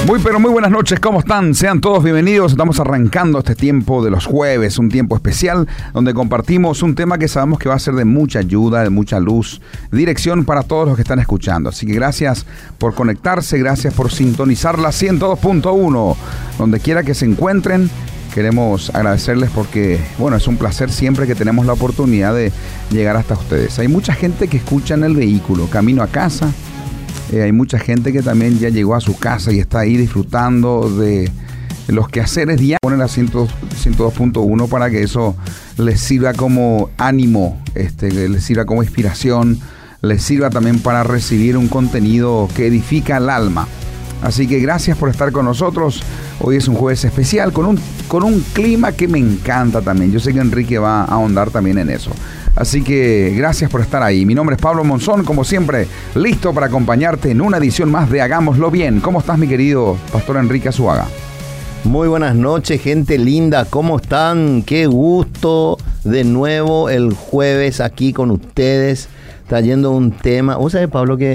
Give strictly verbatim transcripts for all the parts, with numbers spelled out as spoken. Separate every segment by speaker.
Speaker 1: Muy pero muy buenas noches, ¿cómo están? Sean todos bienvenidos. Estamos arrancando este tiempo de los jueves, un tiempo especial donde compartimos un tema que sabemos que va a ser de mucha ayuda, de mucha luz, dirección para todos los que están escuchando. Así que gracias por conectarse, gracias por sintonizar la ciento dos punto uno. Donde quiera que se encuentren, queremos agradecerles porque, bueno, es un placer siempre que tenemos la oportunidad de llegar hasta ustedes. Hay mucha gente que escucha en el vehículo, camino a casa. Eh, hay mucha gente que también ya llegó a su casa y está ahí disfrutando de los quehaceres diarios. Ponen la ciento dos punto uno para que eso les sirva como ánimo, este, les sirva como inspiración, les sirva también para recibir un contenido que edifica el alma. Así que gracias por estar con nosotros. Hoy es un jueves especial con un, con un clima que me encanta también. Yo sé que Enrique va a ahondar también en eso. Así que gracias por estar ahí. Mi nombre es Pablo Monzón, como siempre, listo para acompañarte en una edición más de Hagámoslo Bien. ¿Cómo estás, mi querido Pastor Enrique Azuaga?
Speaker 2: Muy buenas noches, gente linda. ¿Cómo están? Qué gusto de nuevo el jueves aquí con ustedes, trayendo un tema. ¿Vos sabés, Pablo, que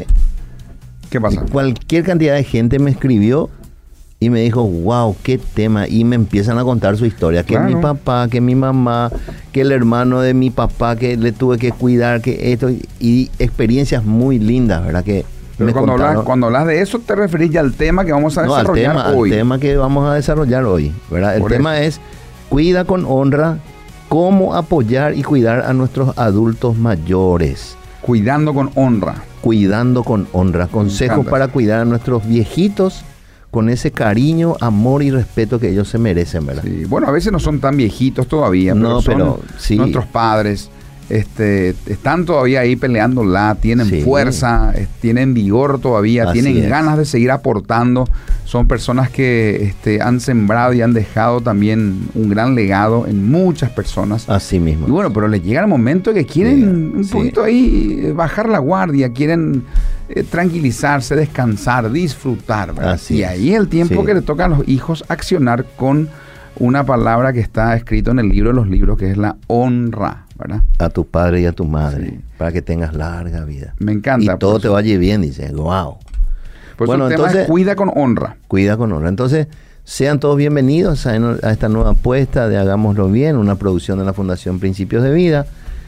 Speaker 1: ¿Qué pasa?
Speaker 2: Cualquier cantidad de gente me escribió y me dijo, wow, qué tema, y me empiezan a contar su historia, que claro. Mi papá, que mi mamá, que el hermano de mi papá, que le tuve que cuidar, que esto, y experiencias muy lindas, ¿verdad? Que
Speaker 1: Pero
Speaker 2: me
Speaker 1: cuando hablas, cuando hablas de eso, te referís ya al tema que vamos a
Speaker 2: no,
Speaker 1: desarrollar
Speaker 2: al tema,
Speaker 1: hoy.
Speaker 2: Al tema que vamos a desarrollar hoy, ¿verdad? El
Speaker 1: Por
Speaker 2: tema
Speaker 1: eso.
Speaker 2: es, cuida con honra, cómo apoyar y cuidar a nuestros adultos mayores.
Speaker 1: Cuidando con honra.
Speaker 2: Cuidando con honra. Consejos para cuidar a nuestros viejitos con ese cariño, amor y respeto que ellos se merecen, ¿verdad?
Speaker 1: Sí. Bueno, a veces no son tan viejitos todavía, pero
Speaker 2: no,
Speaker 1: son
Speaker 2: pero, sí.
Speaker 1: nuestros padres. Este, están todavía ahí peleándola, tienen
Speaker 2: sí.
Speaker 1: fuerza, eh, tienen vigor todavía,
Speaker 2: Así
Speaker 1: tienen
Speaker 2: es.
Speaker 1: ganas de seguir aportando. Son personas que este, han sembrado y han dejado también un gran legado en muchas personas.
Speaker 2: Así mismo.
Speaker 1: Y bueno, pero les llega el momento que quieren sí. un
Speaker 2: Sí.
Speaker 1: poquito ahí bajar la guardia, quieren eh, tranquilizarse, descansar, disfrutar, ¿verdad?
Speaker 2: Así
Speaker 1: y ahí es el tiempo
Speaker 2: sí.
Speaker 1: que le toca a los hijos accionar con una palabra que está escrito en el libro de los libros, que es la honra, ¿verdad?
Speaker 2: A tu padre y a tu madre,
Speaker 1: Sí.
Speaker 2: para que tengas larga vida.
Speaker 1: Me encanta.
Speaker 2: Y todo
Speaker 1: por
Speaker 2: te
Speaker 1: eso.
Speaker 2: vaya bien, dice, wow.
Speaker 1: Por
Speaker 2: Bueno,
Speaker 1: eso el tema
Speaker 2: entonces,
Speaker 1: es cuida con honra.
Speaker 2: Cuida con honra. Entonces, sean todos bienvenidos a, a esta nueva apuesta de Hagámoslo Bien, una producción de la Fundación Principios de Vida.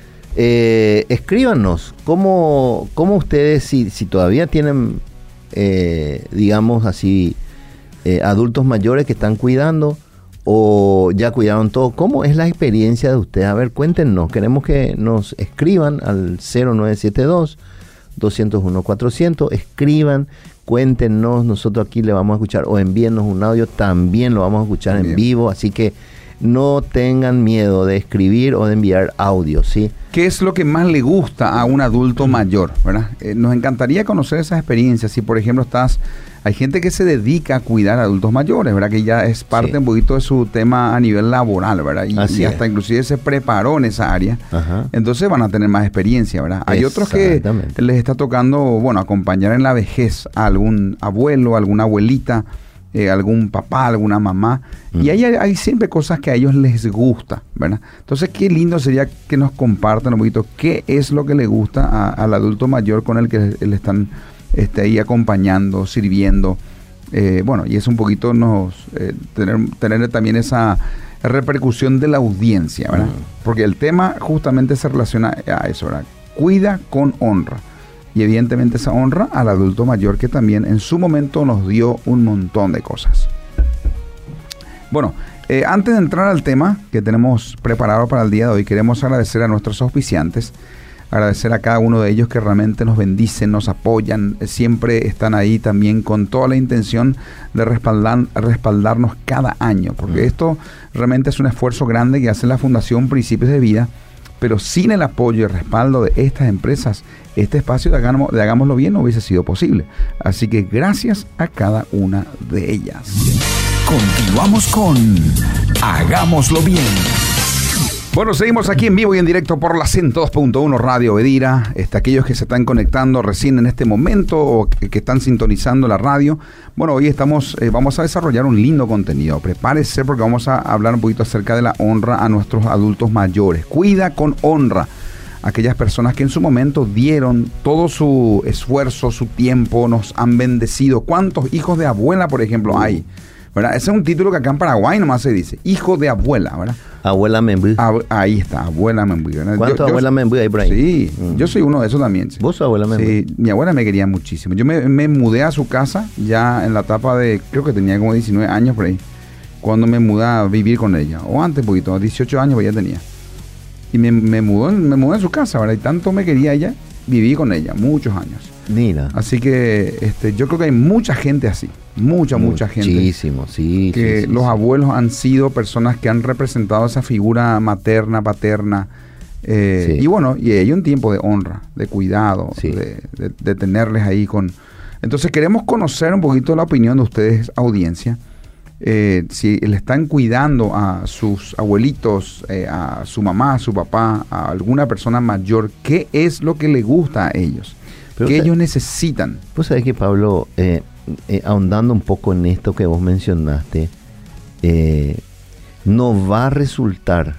Speaker 2: Eh, escríbanos, ¿cómo, cómo ustedes, si, si todavía tienen, eh, digamos así, eh, adultos mayores que están cuidando, o ya cuidaron todo, ¿cómo es la experiencia de ustedes? A ver, cuéntenos, queremos que nos escriban al cero nueve siete dos, dos cero uno, cuatrocientos, escriban, cuéntenos, nosotros aquí le vamos a escuchar, o envíennos un audio, también lo vamos a escuchar también en vivo, así que no tengan miedo de escribir o de enviar audio, ¿sí?
Speaker 1: ¿Qué es lo que más le gusta a un adulto mayor, verdad? Eh, nos encantaría conocer esas experiencias. Si, por ejemplo, estás... Hay gente que se dedica a cuidar a adultos mayores, ¿verdad? Que ya es parte sí. un poquito de su tema a nivel laboral, ¿verdad? Y, y hasta es. inclusive se preparó en esa área. Ajá. Entonces van a tener más experiencia, ¿verdad? Hay otros que les está tocando, bueno, acompañar en la vejez a algún abuelo, alguna abuelita, eh, algún papá, alguna mamá. Mm. Y ahí hay, hay siempre cosas que a ellos les gusta, ¿verdad? Entonces, qué lindo sería que nos compartan un poquito qué es lo que le gusta a, al adulto mayor con el que le están... Este, ahí acompañando, sirviendo, eh, bueno, y es un poquito nos eh, tener, tener también esa repercusión de la audiencia, ¿verdad? Mm. Porque el tema justamente se relaciona a eso, ¿verdad? Cuida con honra, y evidentemente esa honra al adulto mayor que también en su momento nos dio un montón de cosas. Bueno, eh, antes de entrar al tema que tenemos preparado para el día de hoy, queremos agradecer a nuestros auspiciantes. Agradecer a cada uno de ellos que realmente nos bendicen, nos apoyan, siempre están ahí también con toda la intención de respaldar, respaldarnos cada año, porque mm. esto realmente es un esfuerzo grande que hace la Fundación Principios de Vida, pero sin el apoyo y el respaldo de estas empresas, este espacio de, Hagamos, de Hagámoslo Bien no hubiese sido posible. Así que gracias a cada una de ellas.
Speaker 3: Continuamos con Hagámoslo Bien.
Speaker 1: Bueno, seguimos aquí en vivo y en directo por la ciento dos punto uno Radio Bedira. Este, aquellos que se están conectando recién en este momento o que, que están sintonizando la radio. Bueno, hoy estamos, eh, vamos a desarrollar un lindo contenido. Prepárese porque vamos a hablar un poquito acerca de la honra a nuestros adultos mayores. Cuida con honra aquellas personas que en su momento dieron todo su esfuerzo, su tiempo, nos han bendecido. ¿Cuántos hijos de abuela, por ejemplo, hay? ¿Verdad? Ese es un título que acá en Paraguay nomás se dice, hijo de abuela, ¿verdad?
Speaker 2: Abuela Membú.
Speaker 1: Ab- ahí está, abuela Membú.
Speaker 2: ¿Cuántos abuelas Membú hay por ahí?
Speaker 1: Sí,
Speaker 2: mm.
Speaker 1: yo soy uno de esos también. Sí.
Speaker 2: ¿Vos sos abuela Membú?
Speaker 1: Sí, mi abuela me quería muchísimo. Yo me, me mudé a su casa ya en la etapa de, creo que tenía como diecinueve años por ahí, cuando me mudé a vivir con ella, o antes un poquito, dieciocho años pues ya tenía. Y me, me, mudó, me mudé a su casa, ¿verdad? Y tanto me quería ella, viví con ella muchos años.
Speaker 2: Mira.
Speaker 1: Así que este, yo creo que hay mucha gente así, mucha, mucha gente.
Speaker 2: Muchísimo, sí.
Speaker 1: Que
Speaker 2: sí, sí,
Speaker 1: los
Speaker 2: sí.
Speaker 1: abuelos han sido personas que han representado esa figura materna, paterna. Eh,
Speaker 2: Sí.
Speaker 1: Y bueno, y hay un tiempo de honra, de cuidado,
Speaker 2: Sí.
Speaker 1: de, de- de tenerles ahí con... Entonces queremos conocer un poquito la opinión de ustedes, audiencia. Eh, si le están cuidando a sus abuelitos, eh, a su mamá, a su papá, a alguna persona mayor, ¿qué es lo que le gusta a ellos?
Speaker 2: Pero
Speaker 1: ¿Qué
Speaker 2: usted-
Speaker 1: ellos necesitan?
Speaker 2: Vos sabés que, Pablo, eh, eh, ahondando un poco en esto que vos mencionaste, eh, no va a resultar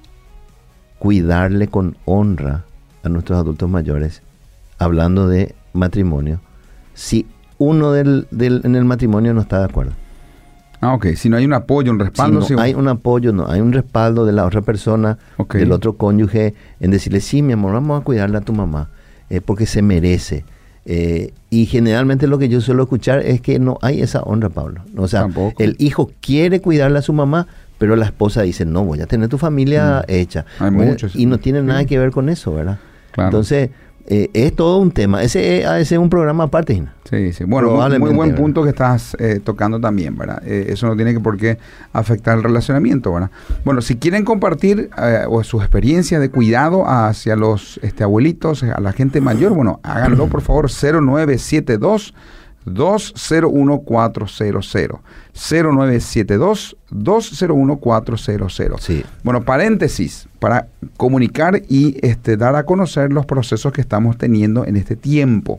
Speaker 2: cuidarle con honra a nuestros adultos mayores, hablando de matrimonio, si uno del, del, en el matrimonio no está de acuerdo.
Speaker 1: Ah, ok. Si no hay un apoyo, un respaldo.
Speaker 2: Si
Speaker 1: sí,
Speaker 2: no hay un apoyo, no hay un respaldo de la otra persona,
Speaker 1: Ok.
Speaker 2: del otro cónyuge, en decirle, sí, mi amor, vamos a cuidarle a tu mamá, eh, porque se merece. Eh, y generalmente lo que yo suelo escuchar es que no hay esa honra, Pablo. O sea,
Speaker 1: Tampoco.
Speaker 2: el hijo quiere cuidarle a su mamá, pero la esposa dice, no, voy a tener tu familia
Speaker 1: Mm.
Speaker 2: hecha.
Speaker 1: Hay
Speaker 2: Voy a-
Speaker 1: muchos.
Speaker 2: Y no tiene nada
Speaker 1: Sí.
Speaker 2: que ver con eso, ¿verdad?
Speaker 1: Claro.
Speaker 2: Entonces, eh, es todo un tema. Ese, ese es un programa aparte, Gina.
Speaker 1: Sí, sí. Bueno, muy,
Speaker 2: Probablemente,
Speaker 1: muy buen
Speaker 2: ¿verdad?
Speaker 1: punto que estás eh, tocando también, ¿verdad? Eh, eso no tiene que por qué afectar el relacionamiento, ¿verdad? Bueno, si quieren compartir eh, o sus experiencias de cuidado hacia los este, abuelitos, a la gente mayor, bueno, háganlo por favor, cero nueve siete dos, dos cero uno cuatro cero cero. cero nueve siete dos, dos cero uno cuatro cero cero.
Speaker 2: Sí.
Speaker 1: Bueno, paréntesis, para comunicar y este, dar a conocer los procesos que estamos teniendo en este tiempo.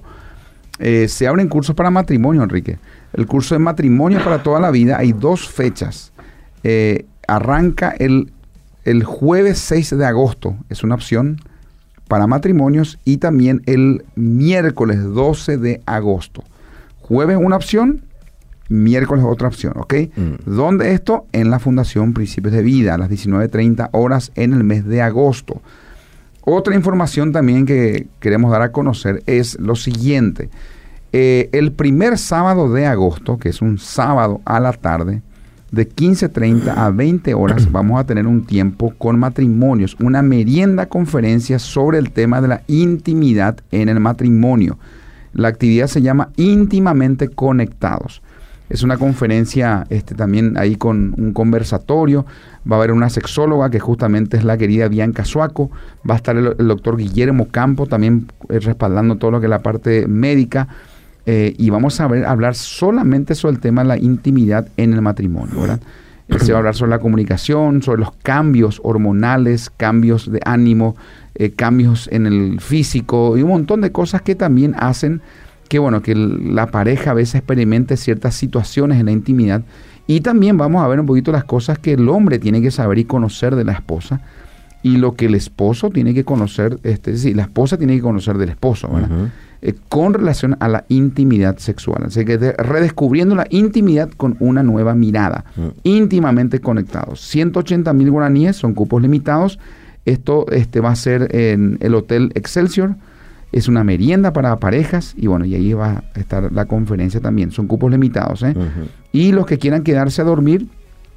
Speaker 1: Eh, se abren cursos para matrimonio, Enrique. El curso de matrimonio para toda la vida, hay dos fechas. Eh, arranca el, el jueves seis de agosto, es una opción para matrimonios, y también el miércoles doce de agosto. Jueves una opción, miércoles otra opción, ¿ok?
Speaker 2: Mm.
Speaker 1: ¿Dónde esto? En la Fundación Principios de Vida, a las diecinueve treinta horas en el mes de agosto. Otra información también que queremos dar a conocer es lo siguiente. Eh, el primer sábado de agosto, que es un sábado a la tarde, de quince treinta a veinte horas, vamos a tener un tiempo con matrimonios, una merienda conferencia sobre el tema de la intimidad en el matrimonio. La actividad se llama Íntimamente Conectados. Es una conferencia este, también ahí con un conversatorio. Va a haber una sexóloga que justamente es la querida Bianca Suaco. Va a estar el, el doctor Guillermo Campo también eh, respaldando todo lo que es la parte médica. Eh, y vamos a ver, hablar solamente sobre el tema de la intimidad en el matrimonio, ¿verdad? Eh, se va a hablar sobre la comunicación, sobre los cambios hormonales, cambios de ánimo, eh, cambios en el físico y un montón de cosas que también hacen que, bueno, que el, la pareja a veces experimente ciertas situaciones en la intimidad. Y también vamos a ver un poquito las cosas que el hombre tiene que saber y conocer de la esposa, y lo que el esposo tiene que conocer, este, es decir, la esposa tiene que conocer del esposo, ¿verdad?
Speaker 2: Ujú.
Speaker 1: Eh, con relación a la intimidad sexual. Así que de, redescubriendo la intimidad con una nueva mirada,
Speaker 2: Mm.
Speaker 1: íntimamente conectados. ciento ochenta mil guaraníes, son cupos limitados. Esto este, va a ser en el Hotel Excelsior. Es una merienda para parejas y bueno, y ahí va a estar la conferencia también. Son cupos limitados, ¿eh?
Speaker 2: Ujú.
Speaker 1: Y los que quieran quedarse a dormir,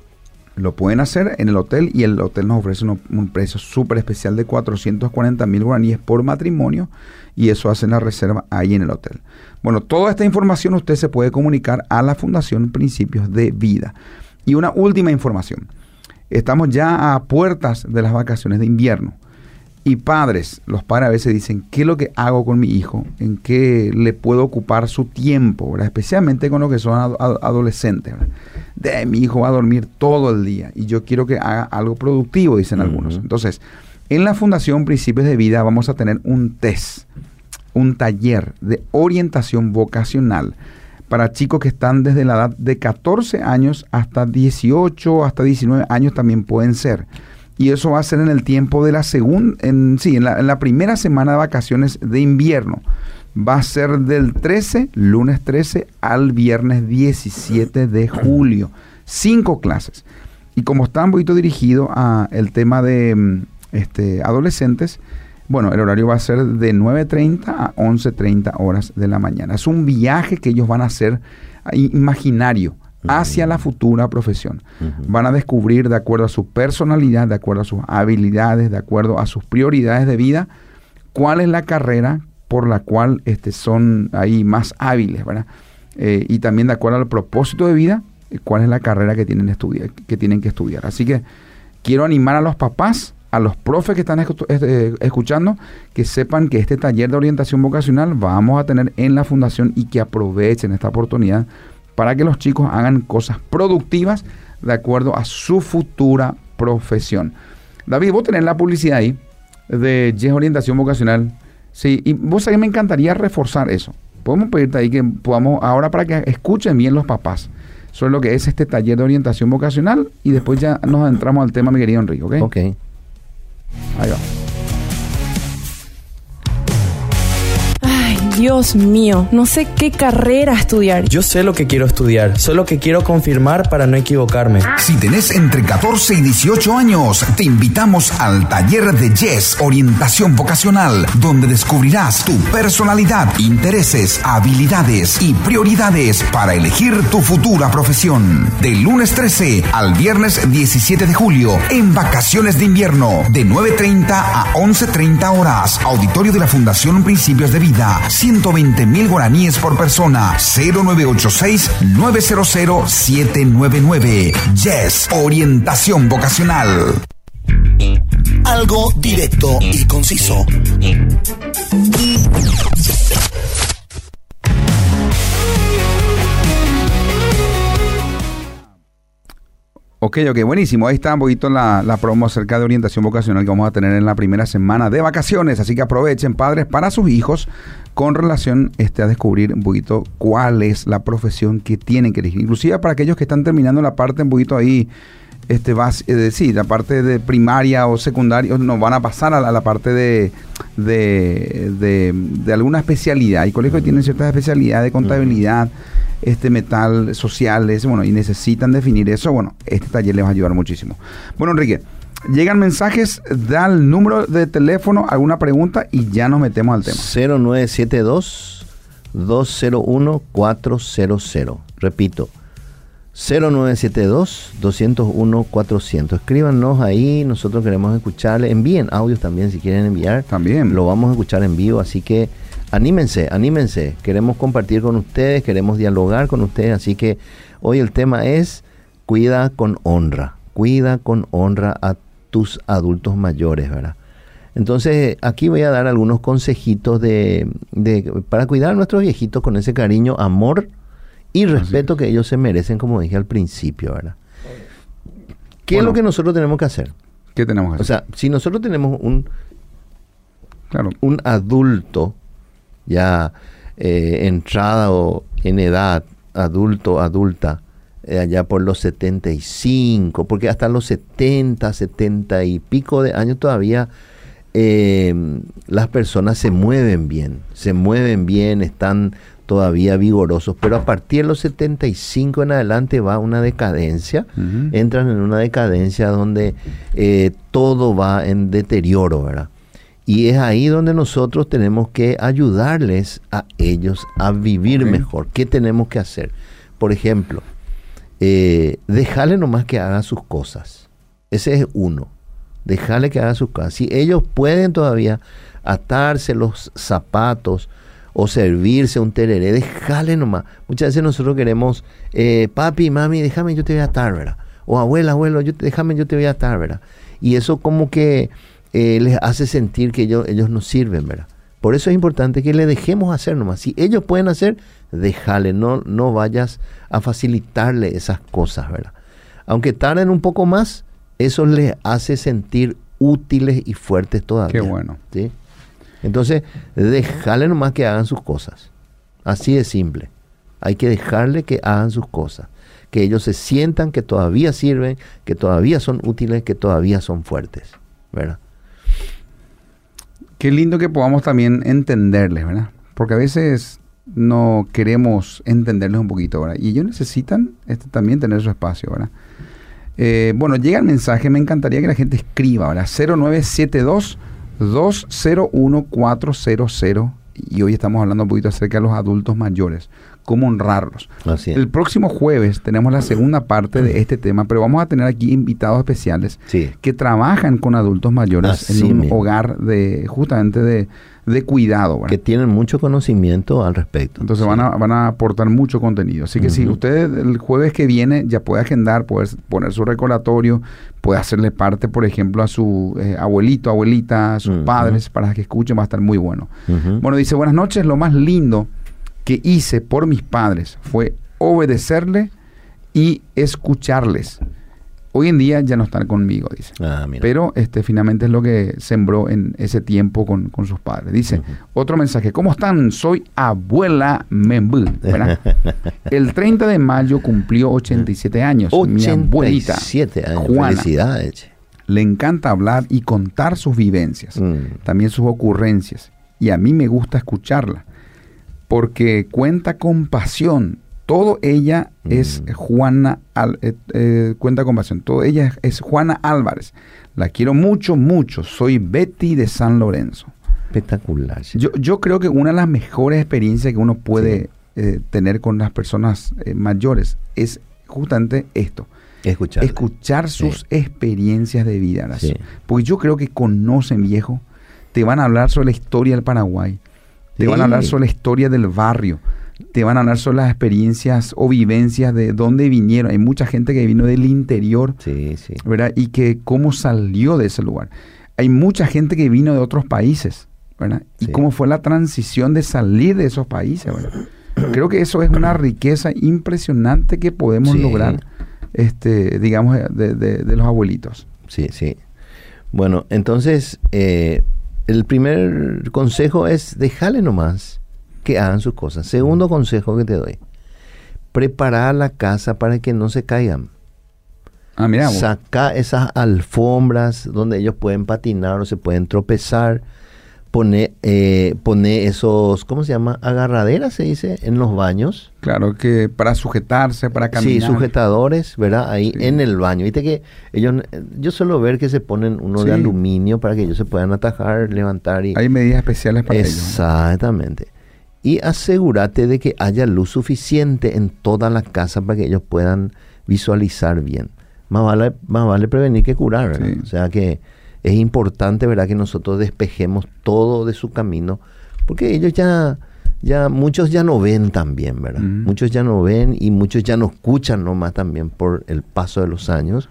Speaker 1: lo pueden hacer en el hotel, y el hotel nos ofrece un, un precio súper especial de cuatrocientos cuarenta mil guaraníes por matrimonio, y eso hacen la reserva ahí en el hotel. Bueno, toda esta información usted se puede comunicar a la Fundación Principios de Vida. Y una última información. Estamos ya a puertas de las vacaciones de invierno. Y padres, los padres a veces dicen, ¿qué es lo que hago con mi hijo? ¿En qué le puedo ocupar su tiempo? ¿Verdad? Especialmente con los que son ad- ad- adolescentes, ¿verdad? De, mi hijo va a dormir todo el día y yo quiero que haga algo productivo, dicen algunos.
Speaker 2: Ujú.
Speaker 1: Entonces, en la Fundación Principios de Vida vamos a tener un test, un taller de orientación vocacional para chicos que están desde la edad de catorce años hasta dieciocho, hasta diecinueve años también pueden ser. y eso va a ser en el tiempo de la segunda, en, sí, en la, en la primera semana de vacaciones de invierno. Va a ser del trece, lunes trece, al viernes diecisiete de julio. Cinco clases. Y como está un poquito dirigido a el tema de este, adolescentes, bueno, el horario va a ser de nueve treinta a once treinta horas de la mañana. Es un viaje que ellos van a hacer imaginario hacia la futura profesión. Uh-huh. Van a descubrir, de acuerdo a su personalidad, de acuerdo a sus habilidades, de acuerdo a sus prioridades de vida, cuál es la carrera por la cual este, son ahí más hábiles, ¿verdad? Eh, y también de acuerdo al propósito de vida, cuál es la carrera que tienen, estudiar, que tienen que estudiar. Así que quiero animar a los papás, a los profes que están escu- eh, escuchando, que sepan que este taller de orientación vocacional vamos a tener en la fundación y que aprovechen esta oportunidad para que los chicos hagan cosas productivas de acuerdo a su futura profesión. David, vos tenés la publicidad ahí de Yes Orientación Vocacional. Sí, y vos sabés que me encantaría reforzar eso. Podemos pedirte ahí que podamos, ahora para que escuchen bien los papás sobre lo que es este taller de orientación vocacional y después ya nos adentramos al tema, mi querido Enrique, ¿ok?
Speaker 2: Ok.
Speaker 1: Ahí va.
Speaker 4: Ay, Dios mío, no sé qué carrera estudiar.
Speaker 5: Yo sé lo que quiero estudiar, solo que quiero confirmar para no equivocarme.
Speaker 3: Si tenés entre catorce y dieciocho años, te invitamos al taller de Yes Orientación Vocacional, donde descubrirás tu personalidad, intereses, habilidades y prioridades para elegir tu futura profesión. Del lunes trece al viernes diecisiete de julio, en vacaciones de invierno, de nueve treinta a once treinta horas. Auditorio de la Fundación Principios de Vida, ciento veinte mil guaraníes por persona. Cero nueve ocho seis, nueve cero cero, siete nueve nueve. Yes Orientación Vocacional.
Speaker 6: Algo directo y conciso.
Speaker 1: Ok, ok, buenísimo. Ahí está un poquito la, la promo acerca de orientación vocacional que vamos a tener en la primera semana de vacaciones. Así que aprovechen, padres, para sus hijos con relación este, a descubrir un poquito cuál es la profesión que tienen que elegir. Inclusive para aquellos que están terminando la parte un poquito ahí, este, base, eh, sí, la parte de primaria o secundaria, no, van a pasar a la, a la parte de, de, de, de alguna especialidad. Hay colegios que tienen ciertas especialidades de contabilidad, este metal, sociales, bueno, y necesitan definir eso. Bueno, este taller les va a ayudar muchísimo. Bueno, Enrique, llegan mensajes, da el número de teléfono, alguna pregunta y ya nos metemos al tema.
Speaker 2: cero nueve siete dos, dos cero uno, cuatro cero cero. Repito, cero nueve siete dos, dos cero uno, cuatro cero cero. Escríbanos ahí, nosotros queremos escucharle. Envíen audios también si quieren enviar.
Speaker 1: También.
Speaker 2: Lo vamos a escuchar en vivo, así que anímense, anímense. Queremos compartir con ustedes, queremos dialogar con ustedes, así que hoy el tema es cuida con honra. Cuida con honra a tus adultos mayores, ¿verdad? Entonces, aquí voy a dar algunos consejitos de, de para cuidar a nuestros viejitos con ese cariño, amor y respeto que ellos se merecen, como dije al principio, ¿verdad? ¿Qué bueno, es lo que nosotros tenemos que hacer?
Speaker 1: ¿Qué tenemos que hacer?
Speaker 2: O sea, si nosotros tenemos un,
Speaker 1: claro,
Speaker 2: un adulto ya eh, entrada o en edad, adulto, adulta, eh, allá por los setenta y cinco, porque hasta los setenta, setenta y pico de años todavía eh, las personas se mueven bien, se mueven bien, están todavía vigorosos, pero a partir de los setenta y cinco en adelante va una decadencia, uh-huh. entran en una decadencia donde eh, todo va en deterioro, ¿verdad? Y es ahí donde nosotros tenemos que ayudarles a ellos a vivir okay. mejor. ¿Qué tenemos que hacer? Por ejemplo, eh, dejarle nomás que haga sus cosas. Ese es uno. Dejarle que haga sus cosas. Si ellos pueden todavía atarse los zapatos o servirse un tereré, déjale nomás. Muchas veces nosotros queremos, eh, papi, mami, déjame, yo te voy a atar, ¿verdad? O abuela, abuelo, yo, déjame, yo te voy a atar, ¿verdad? Y eso como que Eh, les hace sentir que ellos, ellos no sirven, ¿verdad? Por eso es importante que le dejemos hacer nomás. Si ellos pueden hacer, déjale, no, no vayas a facilitarle esas cosas, ¿verdad? Aunque tarden un poco más, eso les hace sentir útiles y fuertes todavía.
Speaker 1: Qué bueno.
Speaker 2: ¿Sí? Entonces, déjale nomás que hagan sus cosas. Así de simple. Hay que dejarle que hagan sus cosas. que ellos se sientan que todavía sirven, que todavía son útiles, que todavía son fuertes, ¿verdad?
Speaker 1: Qué lindo que podamos también entenderles, ¿verdad? Porque a veces no queremos entenderles un poquito, ¿verdad? Y ellos necesitan este, también tener su espacio, ¿verdad? Eh, bueno, llega el mensaje, me encantaría que la gente escriba, ¿verdad? cero nueve siete dos, dos cero uno, cuatro cero cero. Y hoy estamos hablando un poquito acerca de los adultos mayores, cómo honrarlos.
Speaker 2: Así es.
Speaker 1: El próximo jueves tenemos la segunda parte de este tema, pero vamos a tener aquí invitados especiales
Speaker 2: Sí.
Speaker 1: que trabajan con adultos mayores
Speaker 2: Así
Speaker 1: en un
Speaker 2: mismo.
Speaker 1: hogar de justamente de, de cuidado, ¿verdad?
Speaker 2: Que tienen mucho conocimiento al respecto.
Speaker 1: Entonces
Speaker 2: Sí.
Speaker 1: van, a, van a aportar mucho contenido. Así que
Speaker 2: Ujú.
Speaker 1: si usted el jueves que viene ya puede agendar, puede poner su recordatorio, puede hacerle parte, por ejemplo, a su eh, abuelito, abuelita, a sus
Speaker 2: Ujú.
Speaker 1: padres, para que escuchen, va a estar muy bueno.
Speaker 2: Ujú.
Speaker 1: Bueno, dice, buenas noches, lo más lindo que hice por mis padres fue obedecerle y escucharles. Hoy en día ya no están conmigo, dice.
Speaker 2: Ah, mira.
Speaker 1: Pero este finalmente es lo que sembró en ese tiempo con, con sus padres. Dice,
Speaker 2: Ujú.
Speaker 1: otro mensaje, ¿cómo están? Soy abuela Membú, ¿verdad? El treinta de mayo cumplió ochenta y siete años. Mi abuelita,
Speaker 2: ochenta y siete años.
Speaker 1: Juana,
Speaker 2: Felicidades.
Speaker 1: le encanta hablar y contar sus vivencias,
Speaker 2: Mm.
Speaker 1: también sus ocurrencias. Y a mí me gusta escucharla, porque cuenta con pasión. Todo ella
Speaker 2: Mm.
Speaker 1: es Juana, Al- eh, eh, cuenta con pasión. Todo ella es, es Juana Álvarez. La quiero mucho, mucho. Soy Betty de San Lorenzo.
Speaker 2: Espectacular. Sí.
Speaker 1: Yo, yo creo que una de las mejores experiencias que uno puede
Speaker 2: Sí.
Speaker 1: eh, tener con las personas eh, mayores es justamente esto.
Speaker 2: Escuchar.
Speaker 1: Escuchar sus experiencias de vida. Horacio.
Speaker 2: Sí.
Speaker 1: Porque yo creo que conocen, viejo. Te van a hablar sobre la historia del Paraguay. Te
Speaker 2: Sí.
Speaker 1: van a hablar sobre la historia del barrio. Te van a hablar sobre las experiencias o vivencias de dónde vinieron. Hay mucha gente que vino del interior,
Speaker 2: Sí, sí.
Speaker 1: ¿verdad? Y que cómo salió de ese lugar. Hay mucha gente que vino de otros países, ¿verdad? Y
Speaker 2: Sí.
Speaker 1: cómo fue la transición de salir de esos países, ¿verdad? Creo que eso es una riqueza impresionante que podemos
Speaker 2: Sí.
Speaker 1: lograr, este, digamos, de, de- de los abuelitos.
Speaker 2: Sí, sí. Bueno, entonces, eh, el primer consejo es dejarle nomás que hagan sus cosas. Segundo consejo que te doy, preparar la casa para que no se caigan.
Speaker 1: Ah, mira, vos.
Speaker 2: Saca esas alfombras donde ellos pueden patinar o se pueden tropezar. Pone, eh, pone esos, ¿cómo se llama? Agarraderas, se dice, en los baños.
Speaker 1: Claro que para sujetarse, para
Speaker 2: Sí,
Speaker 1: caminar.
Speaker 2: sujetadores, ¿verdad? Ahí
Speaker 1: Sí.
Speaker 2: en el baño. Viste que ellos, yo suelo ver que se ponen uno de
Speaker 1: Sí.
Speaker 2: aluminio para que ellos se puedan atajar, levantar y...
Speaker 1: Hay medidas especiales para ello.
Speaker 2: Exactamente. Y asegúrate de que haya luz suficiente en toda la casa para que ellos puedan visualizar bien. Más vale, más vale prevenir que curar, ¿verdad?
Speaker 1: Sí.
Speaker 2: O sea que es importante, ¿verdad?, que nosotros despejemos todo de su camino, porque ellos ya, ya muchos ya no ven también, ¿verdad?
Speaker 1: Mm.
Speaker 2: Muchos ya no ven y muchos ya no escuchan nomás también por el paso de los años.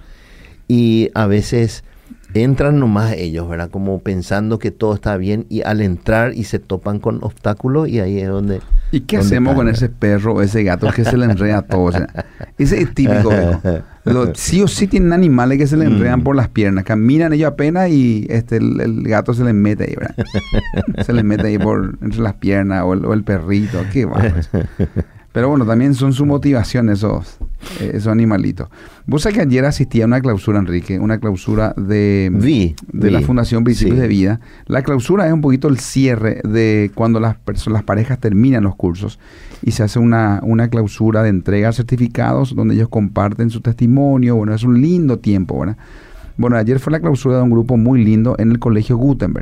Speaker 2: Y a veces entran nomás ellos, ¿verdad? Como pensando que todo está bien y al entrar y se topan con obstáculos y ahí es donde...
Speaker 1: ¿Y qué
Speaker 2: donde
Speaker 1: hacemos
Speaker 2: caen,
Speaker 1: con
Speaker 2: ¿verdad?
Speaker 1: ese perro o ese gato que se le enreda todo? O sea, ese es típico, viejo. Lo- sí o sí tienen animales que se le enredan
Speaker 2: Mm.
Speaker 1: por las piernas. Caminan ellos apenas y este el, el gato se les mete ahí, ¿verdad? Se les mete ahí por entre las piernas o el, o el perrito. Qué bárbaro. Pero bueno, también son su motivación esos, eh, esos animalitos. Vos sabés que ayer asistí a una clausura, Enrique, una clausura de,
Speaker 2: Vi,
Speaker 1: de
Speaker 2: vi.
Speaker 1: la Fundación Principios
Speaker 2: Sí.
Speaker 1: de Vida. La clausura es un poquito el cierre de cuando las personas, las parejas terminan los cursos y se hace una, una clausura de entrega de certificados donde ellos comparten su testimonio. Bueno, es un lindo tiempo, ¿verdad? Bueno, ayer fue la clausura de un grupo muy lindo en el Colegio Gutenberg.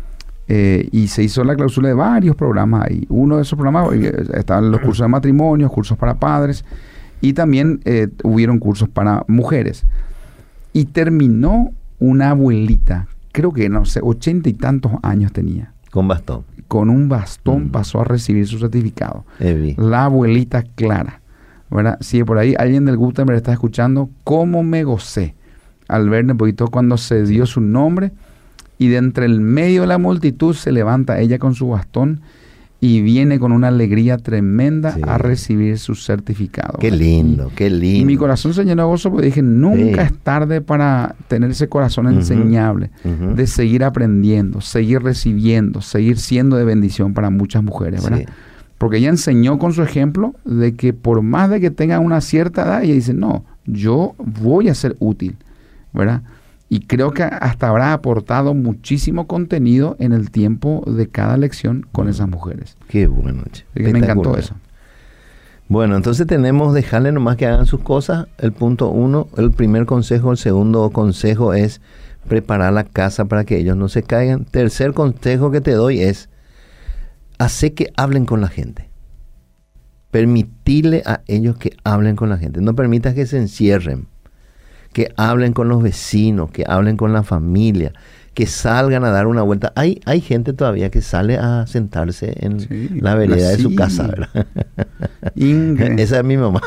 Speaker 1: Eh, y se hizo la clausura de varios programas ahí. Uno de esos programas eh, estaban los cursos de matrimonio, cursos para padres y también eh, hubieron cursos para mujeres. Y terminó una abuelita, creo que no sé, ochenta y tantos años tenía.
Speaker 2: Con bastón.
Speaker 1: Con un bastón
Speaker 2: Mm.
Speaker 1: pasó a recibir su certificado.
Speaker 2: Eh, vi.
Speaker 1: La abuelita Clara, ¿verdad? Si por ahí alguien del Gutenberg está escuchando, cómo me gocé al verle un poquito cuando se dio su nombre y de entre el medio de la multitud se levanta ella con su bastón y viene con una alegría tremenda
Speaker 2: Sí.
Speaker 1: a recibir su certificado.
Speaker 2: Qué lindo, qué lindo.
Speaker 1: Y mi corazón se llenó de gozo porque dije, nunca
Speaker 2: Sí.
Speaker 1: es tarde para tener ese corazón
Speaker 2: Ujú.
Speaker 1: enseñable,
Speaker 2: Ujú.
Speaker 1: de seguir aprendiendo, seguir recibiendo, seguir siendo de bendición para muchas mujeres, ¿verdad?
Speaker 2: Sí.
Speaker 1: Porque ella enseñó con su ejemplo de que por más de que tengan una cierta edad, ella dice, no, yo voy a ser útil, ¿verdad? Y creo que hasta habrá aportado muchísimo contenido en el tiempo de cada lección con esas mujeres.
Speaker 2: Qué bueno, che.
Speaker 1: Me encantó eso.
Speaker 2: Bueno, entonces tenemos dejarle nomás que hagan sus cosas. El punto uno, el primer consejo. El segundo consejo es preparar la casa para que ellos no se caigan. Tercer consejo que te doy es hacer que hablen con la gente. Permitirle a ellos que hablen con la gente. No permitas que se encierren. Que hablen con los vecinos, que hablen con la familia, que salgan a dar una vuelta. Hay, hay gente todavía que sale a sentarse en sí, la vereda de su casa, ¿verdad? Esa es mi mamá.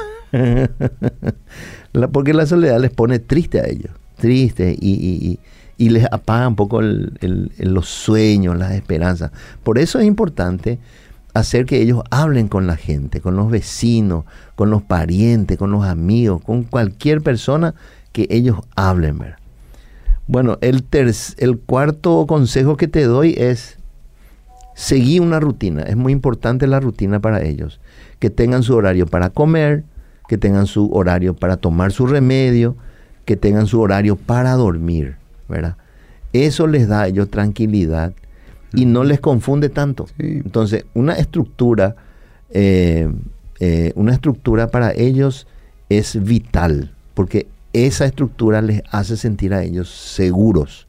Speaker 2: la, porque la soledad les pone triste a ellos, triste y, y, y, y les apaga un poco el, el, el, los sueños, las esperanzas. Por eso es importante hacer que ellos hablen con la gente, con los vecinos, con los parientes, con los amigos, con cualquier persona que ellos hablen, ¿verdad? Bueno, el, ter- el cuarto consejo que te doy es seguir una rutina. Es muy importante la rutina para ellos. Que tengan su horario para comer, que tengan su horario para tomar su remedio, que tengan su horario para dormir, ¿verdad? Eso les da a ellos tranquilidad y no les confunde tanto. Sí. Entonces, una estructura, eh, eh, una estructura para ellos es vital, porque esa estructura les hace sentir a ellos seguros.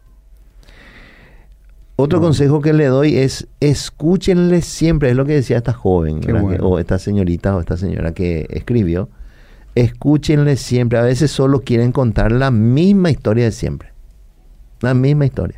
Speaker 2: Otro no. consejo que le doy es escúchenle siempre, es lo que decía esta joven, bueno. que, o esta señorita o esta señora que escribió. Escúchenle siempre. A veces solo quieren contar la misma historia de siempre. La misma historia.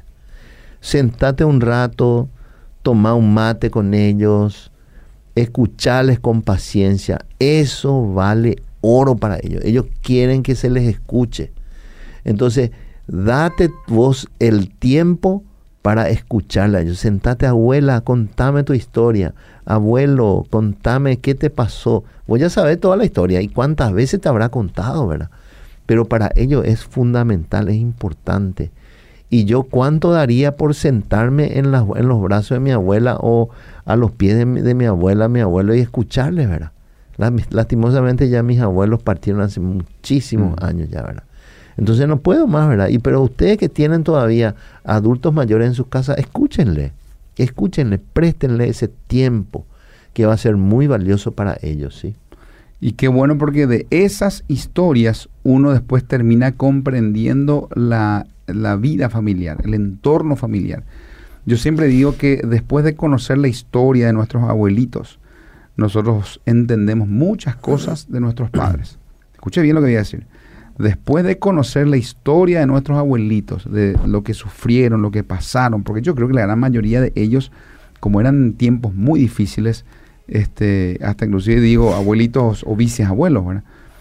Speaker 2: Sentate un rato, toma un mate con ellos, escucharles con paciencia. Eso vale oro para ellos. Ellos quieren que se les escuche. Entonces, date vos el tiempo para escucharla. Yo, sentate, abuela, contame tu historia. Abuelo, contame qué te pasó. Vos ya sabés toda la historia y cuántas veces te habrá contado, ¿verdad? Pero para ellos es fundamental, es importante. Y yo cuánto daría por sentarme en, la, en los brazos de mi abuela o a los pies de mi, de mi abuela, mi abuelo, y escucharles, ¿verdad? Lastimosamente ya mis abuelos partieron hace muchísimos mm. años ya, ¿verdad? Entonces no puedo más, ¿verdad? Y pero ustedes que tienen todavía adultos mayores en sus casas, escúchenle, escúchenle, préstenle ese tiempo que va a ser muy valioso para ellos, ¿sí?
Speaker 1: Y qué bueno, porque de esas historias uno después termina comprendiendo la, la vida familiar, el entorno familiar. Yo siempre digo que después de conocer la historia de nuestros abuelitos, nosotros entendemos muchas cosas de nuestros padres. Escuche bien lo que voy a decir. Después de conocer la historia de nuestros abuelitos, de lo que sufrieron, lo que pasaron, porque yo creo que la gran mayoría de ellos, como eran tiempos muy difíciles, este, hasta inclusive digo abuelitos o bisabuelos, ¿verdad?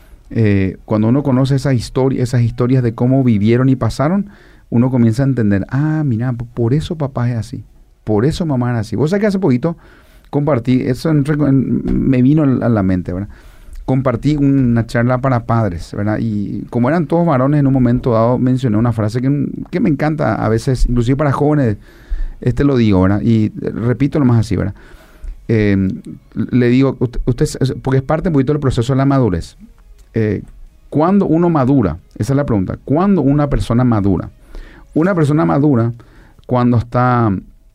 Speaker 1: Eh, cuando uno conoce esa historia, esas historias de cómo vivieron y pasaron, uno comienza a entender, ah, mira, por eso papá es así, por eso mamá es así. Vos sabés que hace poquito compartí, eso en, en, me vino a la mente, ¿verdad? Compartí una charla para padres, ¿verdad? Y como eran todos varones, en un momento dado mencioné una frase que, que me encanta a veces, inclusive para jóvenes, este lo digo, ¿verdad? Y repito nomás así, ¿verdad? Eh, le digo, usted, usted, porque es parte un poquito del proceso de la madurez. Eh, ¿Cuándo uno madura? Esa es la pregunta. ¿Cuándo una persona madura? Una persona madura cuando está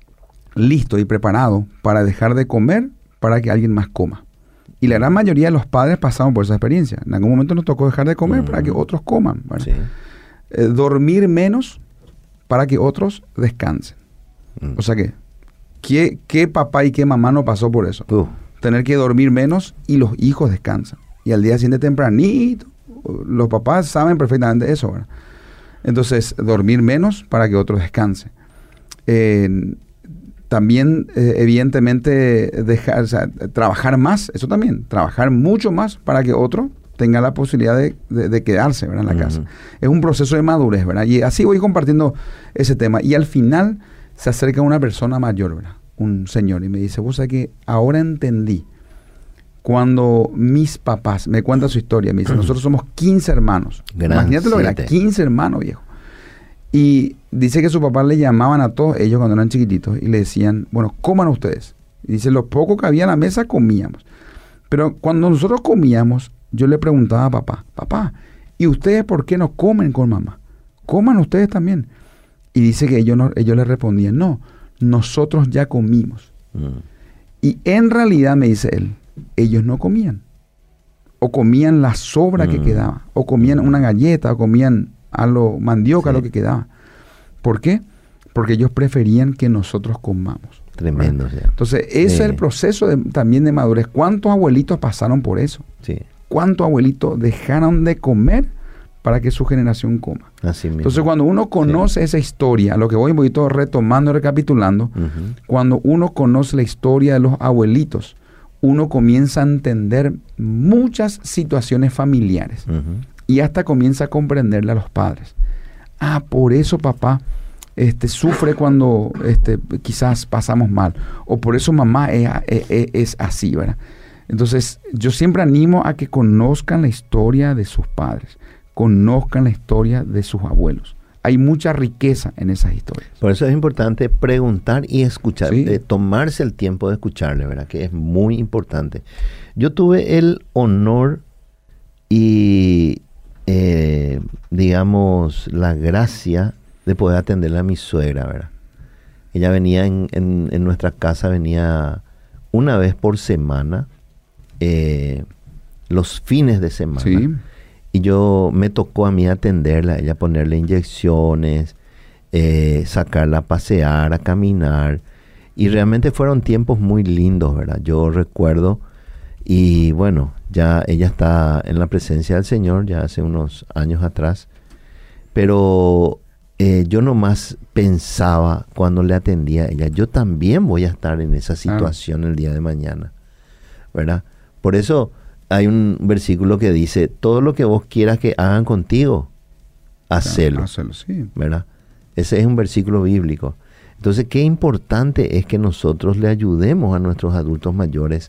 Speaker 1: listo y preparado para dejar de comer para que alguien más coma. Y la gran mayoría de los padres pasamos por esa experiencia. En algún momento nos tocó dejar de comer uh-huh. para que otros coman. Sí. Eh, dormir menos para que otros descansen. Uh-huh. O sea que, ¿qué, ¿qué papá y qué mamá no pasó por eso? Uh-huh. Tener que dormir menos y los hijos descansan. Y al día siguiente tempranito, los papás saben perfectamente eso, ¿verdad? Entonces, dormir menos para que otros descansen. Eh, También, eh, evidentemente, dejar, o sea, trabajar más, eso también, trabajar mucho más para que otro tenga la posibilidad de, de, de quedarse, ¿verdad? En la uh-huh. casa. Es un proceso de madurez, ¿verdad? Y así voy compartiendo ese tema. Y al final se acerca una persona mayor, ¿verdad? Un señor, y me dice, vos sabés que ahora entendí cuando mis papás, me cuentan su historia, me dice, uh-huh. nosotros somos quince hermanos. Gran Imagínate lo que era, quince hermanos, viejo. Y dice que sus papás le llamaban a todos ellos cuando eran chiquititos y le decían, bueno, coman ustedes. Y dice, lo poco que había en la mesa comíamos. Pero cuando nosotros comíamos, yo le preguntaba a papá, papá, ¿y ustedes por qué no comen con mamá? Coman ustedes también. Y dice que ellos, no, ellos le respondían, no, nosotros ya comimos. Mm. Y en realidad, me dice él, ellos no comían. O comían la sobra mm. que quedaba. O comían una galleta, o comían a lo mandioca, sí. lo que quedaba. ¿Por qué? Porque ellos preferían que nosotros comamos.
Speaker 2: Tremendo. Sí.
Speaker 1: Entonces, ese sí. es el proceso de, también de madurez. ¿Cuántos abuelitos pasaron por eso?
Speaker 2: Sí.
Speaker 1: ¿Cuántos abuelitos dejaron de comer para que su generación coma?
Speaker 2: Así mismo.
Speaker 1: Entonces, cuando uno conoce sí. esa historia, lo que voy un poquito retomando y recapitulando, uh-huh. cuando uno conoce la historia de los abuelitos, uno comienza a entender muchas situaciones familiares uh-huh. y hasta comienza a comprenderle a los padres. Ah, por eso papá este, sufre cuando este, quizás pasamos mal, o por eso mamá es, es, es así, ¿verdad? Entonces, yo siempre animo a que conozcan la historia de sus padres, conozcan la historia de sus abuelos. Hay mucha riqueza en esas historias.
Speaker 2: Por eso es importante preguntar y escuchar, sí. eh, tomarse el tiempo de escucharle, ¿verdad? Que es muy importante. Yo tuve el honor y, eh, digamos, la gracia de poder atenderle a mi suegra, ¿verdad? Ella venía en, en, en nuestra casa, venía una vez por semana, eh, los fines de semana.
Speaker 1: Sí.
Speaker 2: Y yo me tocó a mí atenderla, ella ponerle inyecciones, eh, sacarla a pasear, a caminar. Y realmente fueron tiempos muy lindos, ¿verdad? Yo recuerdo, y bueno, ya ella está en la presencia del Señor, ya hace unos años atrás. Pero eh, yo nomás pensaba cuando le atendía a ella, yo también voy a estar en esa situación ah. el día de mañana, ¿verdad? Por eso hay un versículo que dice, todo lo que vos quieras que hagan contigo, hacelo.
Speaker 1: Hacelo, sí.
Speaker 2: ¿Verdad? Ese es un versículo bíblico. Entonces, qué importante es que nosotros le ayudemos a nuestros adultos mayores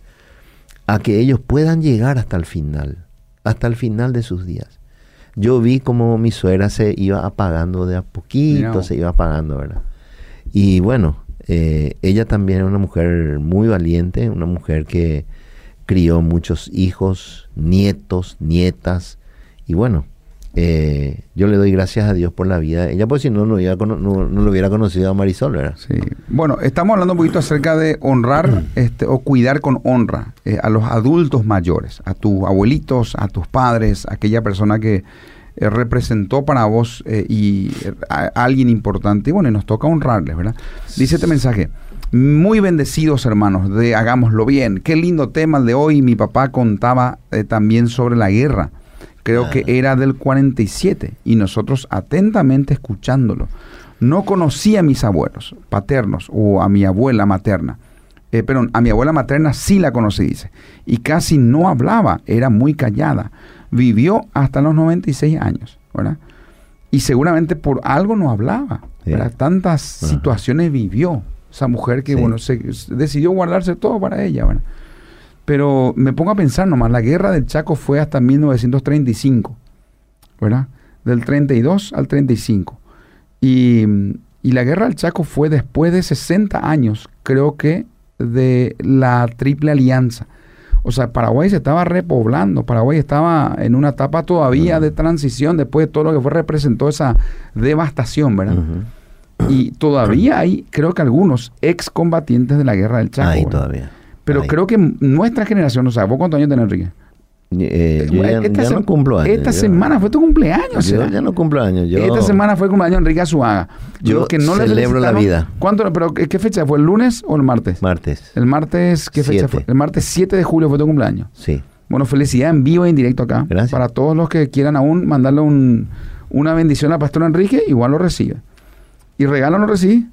Speaker 2: a que ellos puedan llegar hasta el final, hasta el final de sus días. Yo vi como mi suegra se iba apagando de a poquito, no. se iba apagando, ¿verdad? Y bueno, eh, ella también es una mujer muy valiente, una mujer que crió muchos hijos, nietos, nietas, y bueno, eh, yo le doy gracias a Dios por la vida de ella, porque si no, no, iba, no, no lo hubiera conocido a Marisol, ¿verdad?
Speaker 1: Sí. Bueno, estamos hablando un poquito acerca de honrar este, o cuidar con honra eh, a los adultos mayores, a tus abuelitos, a tus padres, a aquella persona que eh, representó para vos eh, y eh, a, a alguien importante, y bueno, y nos toca honrarles, ¿verdad? Dice este mensaje: muy bendecidos, hermanos, de Hagámoslo Bien. Qué lindo tema el de hoy. Mi papá contaba eh, también sobre la guerra. Creo ah. que era del cuarenta y siete. Y nosotros atentamente escuchándolo. No conocía a mis abuelos paternos o a mi abuela materna. Eh, perdón, a mi abuela materna sí la conocí, dice. Y casi no hablaba. Era muy callada. Vivió hasta los noventa y seis años, ¿verdad? Y seguramente por algo no hablaba, ¿verdad? Sí. Tantas Ajá. situaciones vivió. Esa mujer que, sí. bueno, se, se decidió guardarse todo para ella, ¿verdad? Pero me pongo a pensar nomás, la guerra del Chaco fue hasta mil novecientos treinta y cinco, ¿verdad? Del treinta y dos al treinta y cinco. Y, y la guerra del Chaco fue después de sesenta años, creo que, de la Triple Alianza. O sea, Paraguay se estaba repoblando, Paraguay estaba en una etapa todavía uh-huh. de transición después de todo lo que fue representó esa devastación, ¿verdad? Uh-huh. Y todavía hay, creo que algunos excombatientes de la guerra del Chaco.
Speaker 2: Ahí todavía.
Speaker 1: Pero ahí. Creo que nuestra generación, o sea, ¿vos cuántos años tenés, Enrique?
Speaker 2: Eh, yo ya,
Speaker 1: esta
Speaker 2: ya
Speaker 1: se,
Speaker 2: no cumplo años.
Speaker 1: Esta
Speaker 2: yo,
Speaker 1: semana fue tu cumpleaños.
Speaker 2: Yo
Speaker 1: ¿verdad?
Speaker 2: ya no cumplo años. Yo,
Speaker 1: esta semana fue el cumpleaños de Enrique Azuaga.
Speaker 2: Yo
Speaker 1: que no
Speaker 2: celebro la vida.
Speaker 1: ¿Cuánto? Pero ¿qué fecha fue? ¿El lunes o el martes?
Speaker 2: Martes.
Speaker 1: El martes, ¿qué fecha
Speaker 2: siete.
Speaker 1: Fue? El martes siete de julio fue tu cumpleaños.
Speaker 2: Sí.
Speaker 1: Bueno, felicidad en vivo e en directo acá.
Speaker 2: Gracias.
Speaker 1: Para todos los que quieran aún mandarle un, una bendición al pastor Enrique, igual lo recibe. ¿Y regalo no recibí?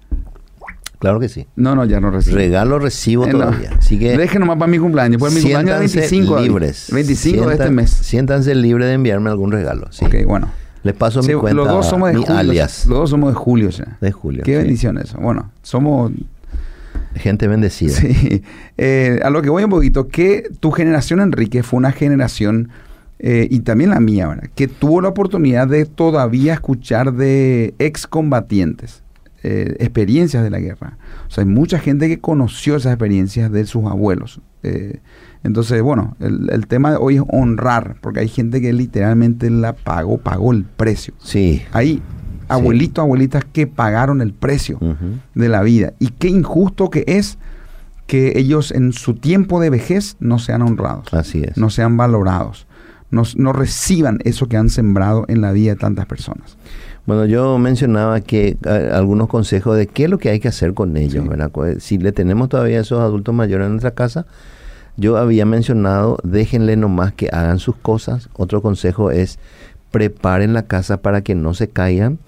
Speaker 2: Claro que sí.
Speaker 1: No, no, ya no recibo.
Speaker 2: Regalo recibo
Speaker 1: eh,
Speaker 2: todavía.
Speaker 1: No.
Speaker 2: Así que
Speaker 1: dejen nomás para mi cumpleaños. Pues mi cumpleaños es veinticinco.
Speaker 2: libres.
Speaker 1: veinticinco
Speaker 2: Sientan,
Speaker 1: de este mes.
Speaker 2: Siéntanse libres de enviarme algún regalo. Sí.
Speaker 1: Ok, bueno.
Speaker 2: Les paso
Speaker 1: sí,
Speaker 2: mi cuenta,
Speaker 1: los dos somos de
Speaker 2: mi
Speaker 1: julio,
Speaker 2: alias.
Speaker 1: Los dos somos de julio ya.
Speaker 2: De julio.
Speaker 1: Qué
Speaker 2: sí.
Speaker 1: bendición eso. Bueno, somos...
Speaker 2: gente bendecida.
Speaker 1: Sí. Eh, a lo que voy un poquito, que tu generación, Enrique, fue una generación, eh, y también la mía, ¿verdad?, que tuvo la oportunidad de todavía escuchar de excombatientes. eh, experiencias de la guerra. O sea, hay mucha gente que conoció esas experiencias de sus abuelos. Eh, entonces, bueno, el, el tema de hoy es honrar, porque hay gente que literalmente la pagó, pagó el precio.
Speaker 2: Sí.
Speaker 1: Hay abuelitos, sí. abuelitas que pagaron el precio uh-huh. de la vida. Y qué injusto que es que ellos en su tiempo de vejez no sean honrados.
Speaker 2: Así es.
Speaker 1: No sean valorados. No, no reciban eso que han sembrado en la vida de tantas personas.
Speaker 2: Bueno, yo mencionaba que a, algunos consejos de qué es lo que hay que hacer con ellos, sí. ¿verdad? Si le tenemos todavía a esos adultos mayores en nuestra casa, yo había mencionado, déjenle nomás que hagan sus cosas. Otro consejo es, preparen la casa para que no se caigan.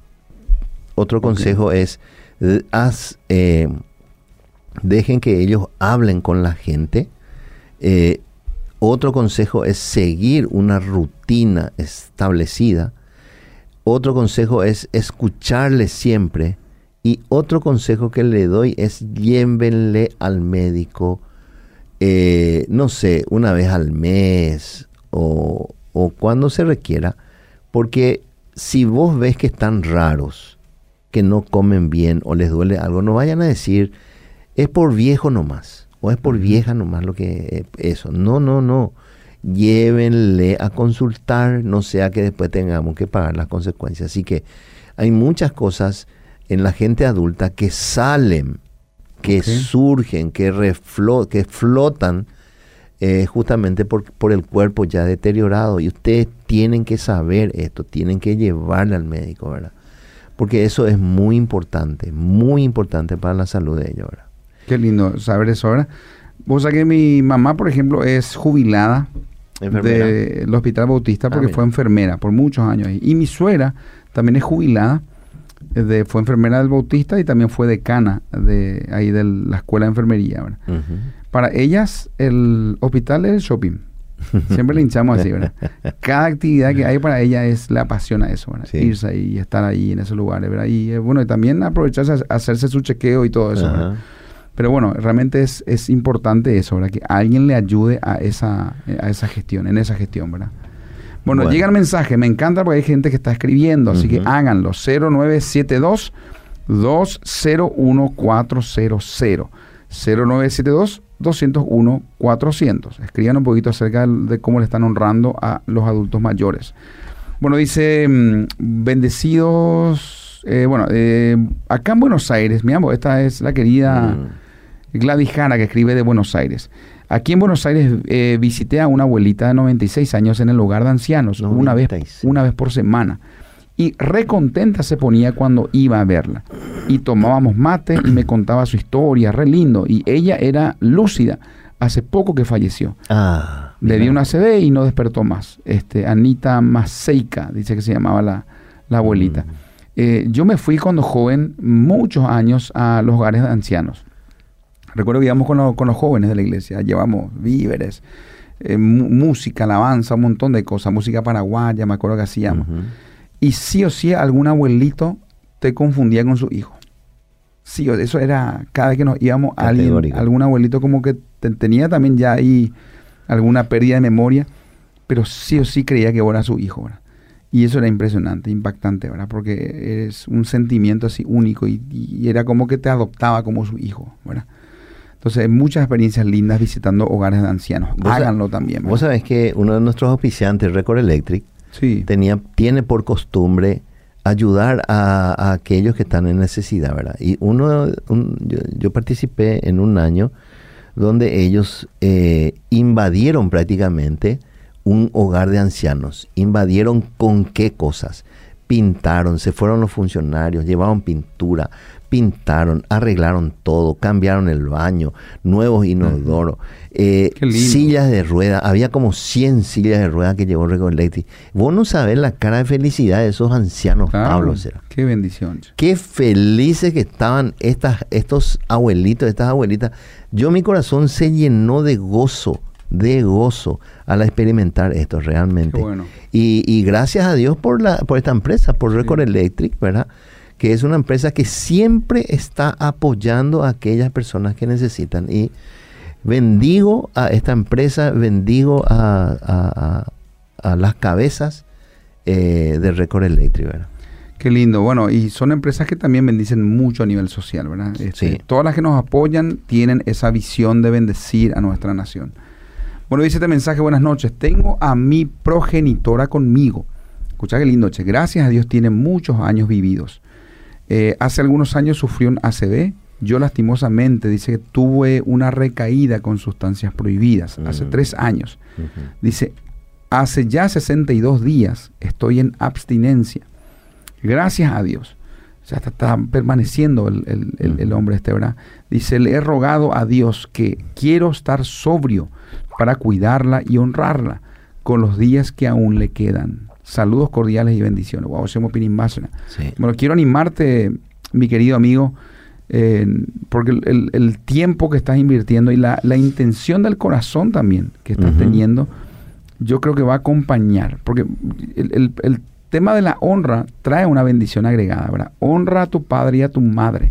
Speaker 2: Otro okay. consejo es, haz, eh, dejen que ellos hablen con la gente. Eh, otro consejo es seguir una rutina establecida. Otro consejo es escucharle siempre. Y otro consejo que le doy es llévenle al médico, eh, no sé, una vez al mes o, o cuando se requiera. Porque si vos ves que están raros, que no comen bien o les duele algo, no vayan a decir, es por viejo nomás, o es por vieja nomás lo que eso. No, no, no. Llévenle a consultar, no sea que después tengamos que pagar las consecuencias. Así que hay muchas cosas en la gente adulta que salen, que okay. surgen, que, reflo- que flotan eh, justamente por, por el cuerpo ya deteriorado. Y ustedes tienen que saber esto, tienen que llevarle al médico, ¿verdad? Porque eso es muy importante, muy importante para la salud de ellos, ¿verdad?
Speaker 1: Qué lindo saber eso ahora. Vos sabés que mi mamá, por ejemplo, es jubilada del Hospital Bautista porque ah, fue enfermera por muchos años ahí. Y mi suegra también es jubilada, de, fue enfermera del Bautista y también fue decana de ahí de la escuela de enfermería, ¿verdad? Uh-huh. Para ellas el hospital es el shopping. Siempre le hinchamos así, ¿verdad? Cada actividad que hay para ella es, le apasiona eso, ¿verdad? Sí. Irse ahí y estar ahí en esos lugares, ¿verdad? Y bueno, y también aprovecharse a hacerse su chequeo y todo eso, uh-huh. ¿verdad? Pero bueno, realmente es, es importante eso, ¿verdad? Que alguien le ayude a esa, a esa gestión, en esa gestión, ¿verdad? Bueno, bueno. Llega el mensaje, me encanta porque hay gente que está escribiendo, así uh-huh. que háganlo. cero nueve siete dos, dos cero uno, cuatro cero cero. cero nueve siete dos, dos cero uno, cuatrocientos. Escriban un poquito acerca de cómo le están honrando a los adultos mayores. Bueno, dice, mmm, bendecidos, eh, bueno, eh, acá en Buenos Aires, mi amor, esta es la querida... Mm. Gladys Jara, que escribe de Buenos Aires. Aquí en Buenos Aires eh, visité a una abuelita de noventa y seis años en el hogar de ancianos una vez, una vez por semana. Y re contenta se ponía cuando iba a verla. Y tomábamos mate y me contaba su historia, re lindo. Y ella era lúcida. Hace poco que falleció.
Speaker 2: Ah,
Speaker 1: Le dio una A C V y no despertó más. Este, Anita Maceika, dice que se llamaba la, la abuelita. Mm. Eh, yo me fui cuando joven, muchos años, a los hogares de ancianos. Recuerdo que íbamos con, lo, con los jóvenes de la iglesia, llevamos víveres, eh, mu- música, alabanza, un montón de cosas, música paraguaya, me acuerdo que hacíamos. Uh-huh. Y sí o sí algún abuelito te confundía con su hijo. Sí, eso era, cada vez que nos íbamos, alguien, algún abuelito como que te, tenía también ya ahí alguna pérdida de memoria, pero sí o sí creía que vos eras su hijo, ¿verdad? Y eso era impresionante, impactante, ¿verdad? Porque es un sentimiento así único y, y era como que te adoptaba como su hijo, ¿verdad? Entonces, muchas experiencias lindas visitando hogares de ancianos. Háganlo también, ¿verdad?
Speaker 2: Vos sabés que uno de nuestros auspiciantes, Record Electric,
Speaker 1: sí.
Speaker 2: tenía, tiene por costumbre ayudar a, a aquellos que están en necesidad, ¿verdad? Y uno, un, yo, yo participé en un año donde ellos eh, invadieron prácticamente un hogar de ancianos. ¿Invadieron con qué cosas? Pintaron, se fueron los funcionarios, llevaron pintura, pintaron, arreglaron todo, cambiaron el baño, nuevos inodoros, eh, sillas de ruedas, había como cien sillas de ruedas que llevó Record Electric. Vos no sabés la cara de felicidad de esos ancianos, claro, Pablo. ¿Será?
Speaker 1: Qué bendición.
Speaker 2: Qué felices que estaban estas, estos abuelitos, estas abuelitas. Yo, mi corazón se llenó de gozo, de gozo al experimentar esto realmente.
Speaker 1: Qué bueno.
Speaker 2: Y, y gracias a Dios por, la, por esta empresa, por Record sí. Electric, ¿verdad? Que es una empresa que siempre está apoyando a aquellas personas que necesitan. Y bendigo a esta empresa, bendigo a, a, a, a las cabezas eh, de Record Electric, ¿verdad?
Speaker 1: Qué lindo. Bueno, y son empresas que también bendicen mucho a nivel social, ¿verdad? Este,
Speaker 2: Sí.
Speaker 1: Todas las que nos apoyan tienen esa visión de bendecir a nuestra nación. Bueno, dice este mensaje, buenas noches. Tengo a mi progenitora conmigo. Escucha qué lindo, che. Gracias a Dios tiene muchos años vividos. Eh, hace algunos años sufrió un A C V. Yo lastimosamente, dice que tuve una recaída con sustancias prohibidas. Uh-huh. Hace tres años. Uh-huh. Dice, hace ya sesenta y dos días estoy en abstinencia. Gracias a Dios. O sea, está, está permaneciendo el, el, el, el hombre este, ¿verdad? Dice, le he rogado a Dios que quiero estar sobrio para cuidarla y honrarla con los días que aún le quedan. Saludos cordiales y bendiciones. Wow, sí. Bueno, quiero animarte, mi querido amigo, eh, porque el, el, el tiempo que estás invirtiendo y la, la intención del corazón también que estás uh-huh. teniendo, yo creo que va a acompañar. Porque el, el, el tema de la honra trae una bendición agregada, ¿verdad? Honra a tu padre y a tu madre.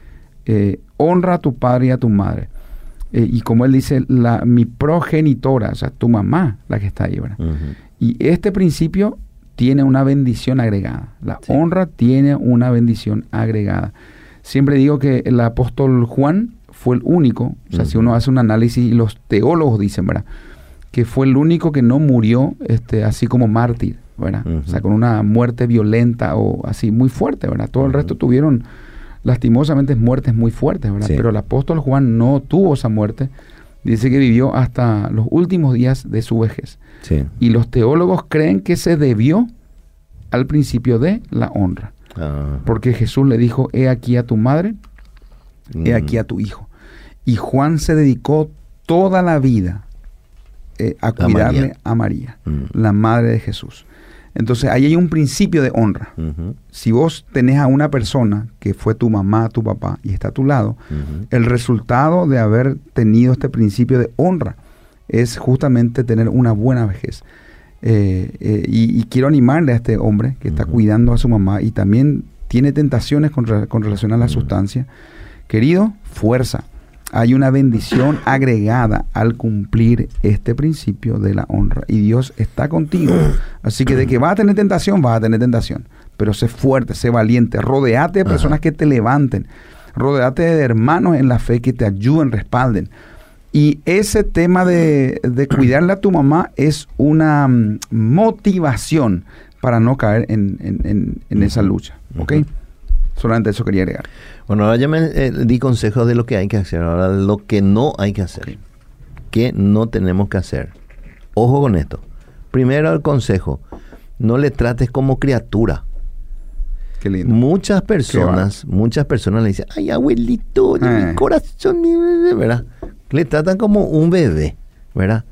Speaker 1: Eh, honra a tu padre y a tu madre. Eh, y como él dice, la, mi progenitora, o sea, tu mamá, la que está ahí, ¿verdad? Uh-huh. Y este principio tiene una bendición agregada. La sí. honra tiene una bendición agregada. Siempre digo que el apóstol Juan fue el único, o sea, uh-huh. si uno hace un análisis, y los teólogos dicen, ¿verdad?, que fue el único que no murió este, así como mártir, ¿verdad? Uh-huh. O sea, con una muerte violenta o así muy fuerte, ¿verdad? Todo uh-huh. el resto tuvieron lastimosamente muertes muy fuertes, ¿verdad? Sí. Pero el apóstol Juan no tuvo esa muerte. Dice que vivió hasta los últimos días de su vejez. Sí. Y los teólogos creen que se debió al principio de la honra. Ah. Porque Jesús le dijo, he aquí a tu madre, mm. he aquí a tu hijo. Y Juan se dedicó toda la vida eh, a cuidarle María. a María, mm. la madre de Jesús. Entonces ahí hay un principio de honra. Uh-huh. Si vos tenés a una persona que fue tu mamá, tu papá, y está a tu lado, uh-huh. el resultado de haber tenido este principio de honra es justamente tener una buena vejez. Eh, eh, y, y quiero animarle a este hombre que está uh-huh. cuidando a su mamá y también tiene tentaciones con, con relación a la uh-huh. sustancia. Querido, fuerza. Hay una bendición agregada al cumplir este principio de la honra. Y Dios está contigo. Así que de que vas a tener tentación, vas a tener tentación. Pero sé fuerte, sé valiente. Rodeate de personas Ajá. que te levanten. Rodeate de hermanos en la fe que te ayuden, respalden. Y ese tema de, de cuidarle a tu mamá es una um, motivación para no caer en, en, en, en esa lucha. ¿Ok? Uh-huh. Solamente eso quería agregar.
Speaker 2: Bueno, ahora ya me eh, di consejos de lo que hay que hacer. Ahora lo que no hay que hacer. ¿Qué no tenemos que hacer? Ojo con esto. Primero el consejo. No le trates como criatura.
Speaker 1: Qué lindo.
Speaker 2: Muchas personas, muchas personas le dicen, ay, abuelito, de eh. mi corazón, ¿verdad? Le tratan como un bebé, ¿verdad?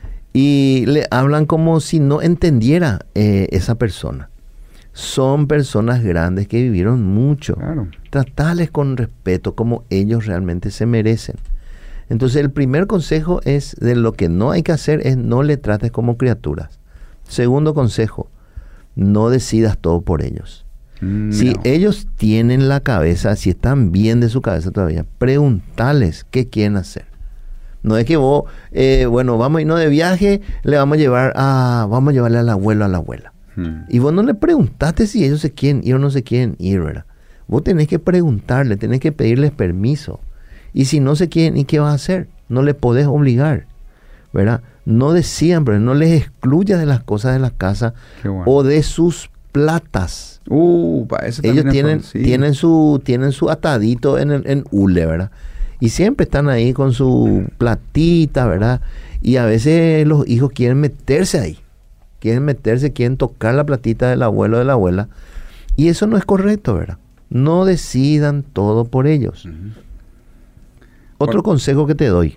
Speaker 2: Y le hablan como si no entendiera eh, esa persona. Son personas grandes que vivieron mucho. Claro. Tratarles con respeto como ellos realmente se merecen. Entonces el primer consejo es de lo que no hay que hacer es no le trates como criaturas. Segundo consejo, no decidas todo por ellos. Mm, si no. ellos tienen la cabeza, si están bien de su cabeza todavía, preguntales qué quieren hacer. No es que vos, eh, bueno, vamos a irnos de viaje, le vamos a llevar a, vamos a llevarle al abuelo, a la abuela. Y vos no le preguntaste si ellos se quieren ir o no se quieren ir, ¿verdad? Vos tenés que preguntarle, tenés que pedirles permiso. Y si no se quieren ir, ¿qué vas a hacer? No le podés obligar, ¿verdad? No decidan, pero no les excluyas de las cosas de la casa bueno. o de sus platas.
Speaker 1: Uh, eso
Speaker 2: ellos tienen, sí. tienen, su, tienen su atadito en, el, en hule, ¿verdad? Y siempre están ahí con su platita, ¿verdad? Y a veces los hijos quieren meterse ahí. Quieren meterse, quieren tocar la platita del abuelo o de la abuela. Y eso no es correcto, ¿verdad? No decidan todo por ellos. Uh-huh. Otro bueno. consejo que te doy.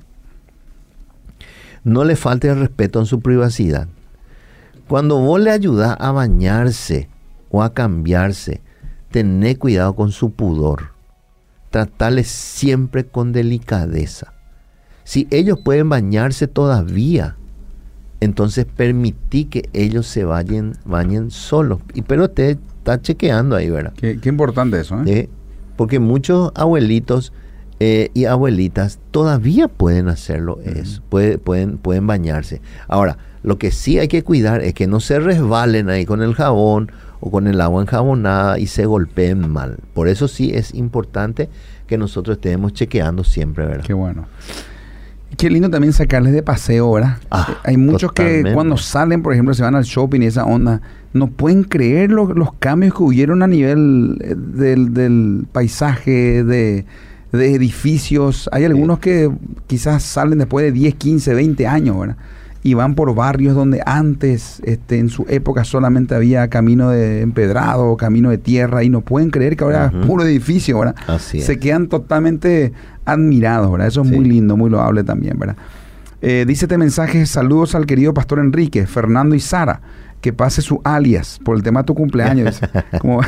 Speaker 2: No le falte el respeto en su privacidad. Cuando vos le ayudás a bañarse o a cambiarse, tené cuidado con su pudor. Tratarles siempre con delicadeza. Si ellos pueden bañarse todavía, entonces permití que ellos se vayan, bañen solos. Y pero usted está chequeando ahí, ¿verdad?
Speaker 1: Qué, qué importante eso, ¿eh?
Speaker 2: ¿Eh? Porque muchos abuelitos eh, y abuelitas todavía pueden hacerlo uh-huh. eso. Puede, pueden, pueden bañarse. Ahora, lo que sí hay que cuidar es que no se resbalen ahí con el jabón o con el agua enjabonada y se golpeen mal. Por eso sí es importante que nosotros estemos chequeando siempre, ¿verdad?
Speaker 1: Qué bueno. Qué lindo también sacarles de paseo, ¿verdad?
Speaker 2: Ah,
Speaker 1: hay muchos
Speaker 2: totalmente.
Speaker 1: que cuando salen, por ejemplo, se van al shopping y esa onda, no pueden creer lo, los cambios que hubieron a nivel eh, del, del paisaje, de, de edificios. Hay algunos sí. que quizás salen después de diez, quince, veinte años, ¿verdad? Y van por barrios donde antes, este, en su época, solamente había camino de empedrado, camino de tierra, y no pueden creer que ahora uh-huh. es puro edificio, ¿verdad?
Speaker 2: Así es.
Speaker 1: Se quedan totalmente admirados, ¿verdad? Eso es sí. muy lindo, muy loable también, ¿verdad? Eh, dice este mensaje: saludos al querido pastor Enrique, Fernando y Sara, que pase su alias por el tema de tu cumpleaños. Como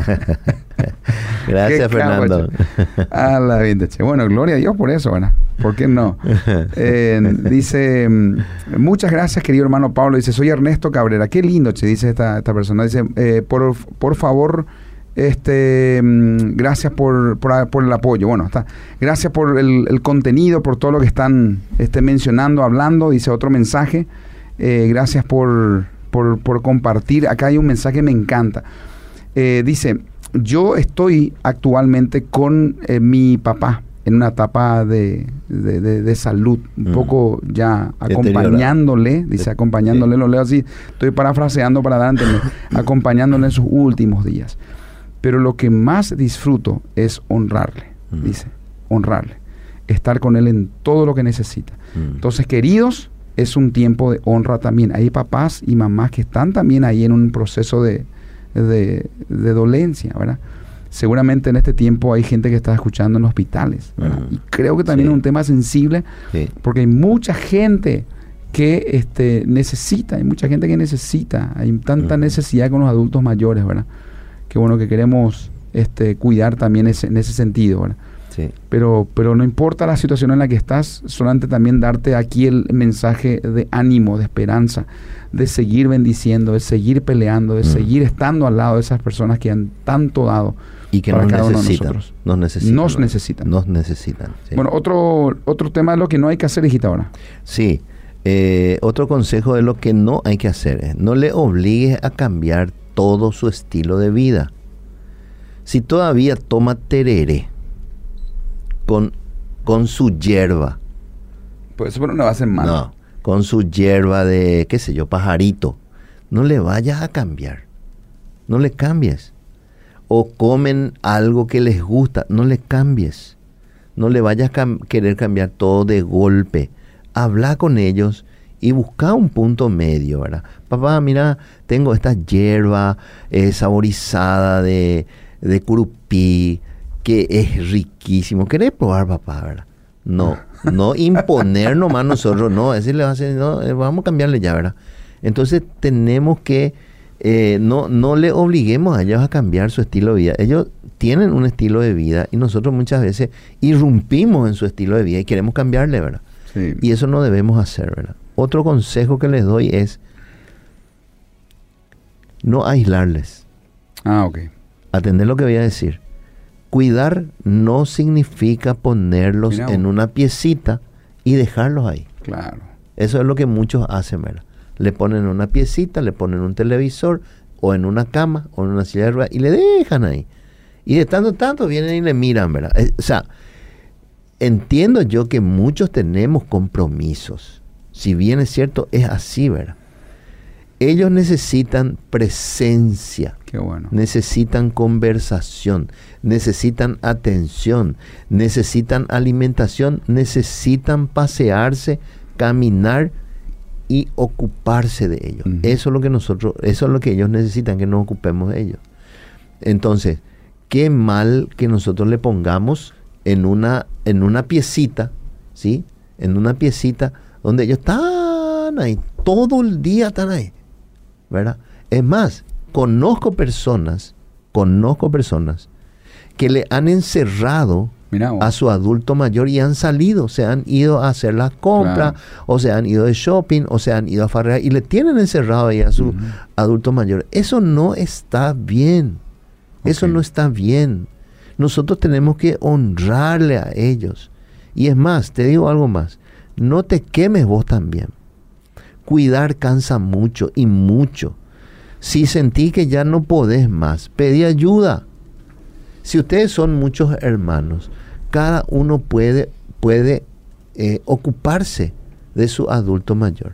Speaker 2: Gracias, Fernando.
Speaker 1: A la vida, che. Bueno, gloria a Dios por eso, ¿verdad? ¿Por qué no? Eh, dice, muchas gracias, querido hermano Pablo. Dice, soy Ernesto Cabrera. Qué lindo, che, dice esta, esta persona. Dice, eh, por, por favor, este, gracias por, por, por el apoyo. Bueno, está. Gracias por el, el contenido, por todo lo que están este, mencionando, hablando. Dice otro mensaje. Eh, gracias por, por, por compartir. Acá hay un mensaje que me encanta. Eh, dice, yo estoy actualmente con eh, mi papá en una etapa de, de, de, de salud, un mm. poco ya acompañándole, dice sí. acompañándole, sí. lo leo así, estoy parafraseando para dar a entender, acompañándole en sus últimos días. Pero lo que más disfruto es honrarle, mm. dice, honrarle, estar con él en todo lo que necesita. Mm. Entonces, queridos, es un tiempo de honra también. Hay papás y mamás que están también ahí en un proceso de, de, de dolencia, ¿verdad? Seguramente en este tiempo hay gente que está escuchando en hospitales, ¿verdad? Uh-huh. Y creo que también sí. es un tema sensible, sí. porque hay mucha gente que este, necesita, hay mucha gente que necesita, hay tanta uh-huh. necesidad con los adultos mayores, ¿verdad? Que bueno, que queremos este, cuidar también ese, en ese sentido, ¿verdad? Sí. Pero, pero no importa la situación en la que estás, solamente también darte aquí el mensaje de ánimo, de esperanza, de seguir bendiciendo, de seguir peleando, de uh-huh. seguir estando al lado de esas personas que han tanto dado.
Speaker 2: Y que
Speaker 1: para
Speaker 2: nos,
Speaker 1: cada
Speaker 2: necesitan,
Speaker 1: uno de
Speaker 2: nos necesitan.
Speaker 1: Nos necesitan.
Speaker 2: Nos necesitan. Sí.
Speaker 1: Bueno, otro, otro tema de lo que no hay que hacer, hijita, ahora.
Speaker 2: Sí. Eh, otro consejo de lo que no hay que hacer es, no le obligues a cambiar todo su estilo de vida. Si todavía toma tereré con, con su hierba.
Speaker 1: Pues eso no le va a hacer mal.
Speaker 2: No, con su hierba de, qué sé yo, pajarito. No le vayas a cambiar. No le cambies. O comen algo que les gusta, no le cambies. No le vayas a cam- querer cambiar todo de golpe. Habla con ellos y busca un punto medio, ¿verdad? Papá, mira, tengo esta hierba eh, saborizada de, de curupí, que es riquísimo. ¿Querés probar, papá, verdad? No, no imponer nomás nosotros, no, ese le va a hacer, no, vamos a cambiarle ya, ¿verdad? Entonces tenemos que Eh, no, no le obliguemos a ellos a cambiar su estilo de vida. Ellos tienen un estilo de vida y nosotros muchas veces irrumpimos en su estilo de vida y queremos cambiarle, ¿verdad? Sí. Y eso no debemos hacer, ¿verdad? Otro consejo que les doy es no aislarles.
Speaker 1: Ah, ok.
Speaker 2: Atender lo que voy a decir. Cuidar no significa ponerlos Mira, en una piecita y dejarlos ahí.
Speaker 1: Claro.
Speaker 2: Eso es lo que muchos hacen, ¿verdad? Le ponen una piecita, le ponen un televisor, o en una cama, o en una silla de ruedas, y le dejan ahí. Y de tanto en tanto vienen y le miran, ¿verdad? Eh, o sea, entiendo yo que muchos tenemos compromisos. Si bien es cierto, es así, ¿verdad? Ellos necesitan presencia.
Speaker 1: Qué bueno.
Speaker 2: Necesitan conversación, necesitan atención, necesitan alimentación, necesitan pasearse, caminar, y ocuparse de ellos. Uh-huh. Eso es lo que nosotros, eso es lo que ellos necesitan, que nos ocupemos de ellos. Entonces, qué mal que nosotros le pongamos en una, en una piecita, ¿sí? En una piecita donde ellos están ahí, todo el día están ahí, ¿verdad? Es más, conozco personas, conozco personas que le han encerrado Mirá, a su adulto mayor y han salido, se han ido a hacer las compras, claro. o se han ido de shopping, o se han ido a farrear y le tienen encerrado ahí a su uh-huh. adulto mayor. Eso no está bien. Okay. Eso no está bien. Nosotros tenemos que honrarle a ellos. Y es más, te digo algo más. No te quemes vos también. Cuidar cansa mucho y mucho. Si sentís que ya no podés más, pedí ayuda. Si ustedes son muchos hermanos, cada uno puede, puede eh, ocuparse de su adulto mayor.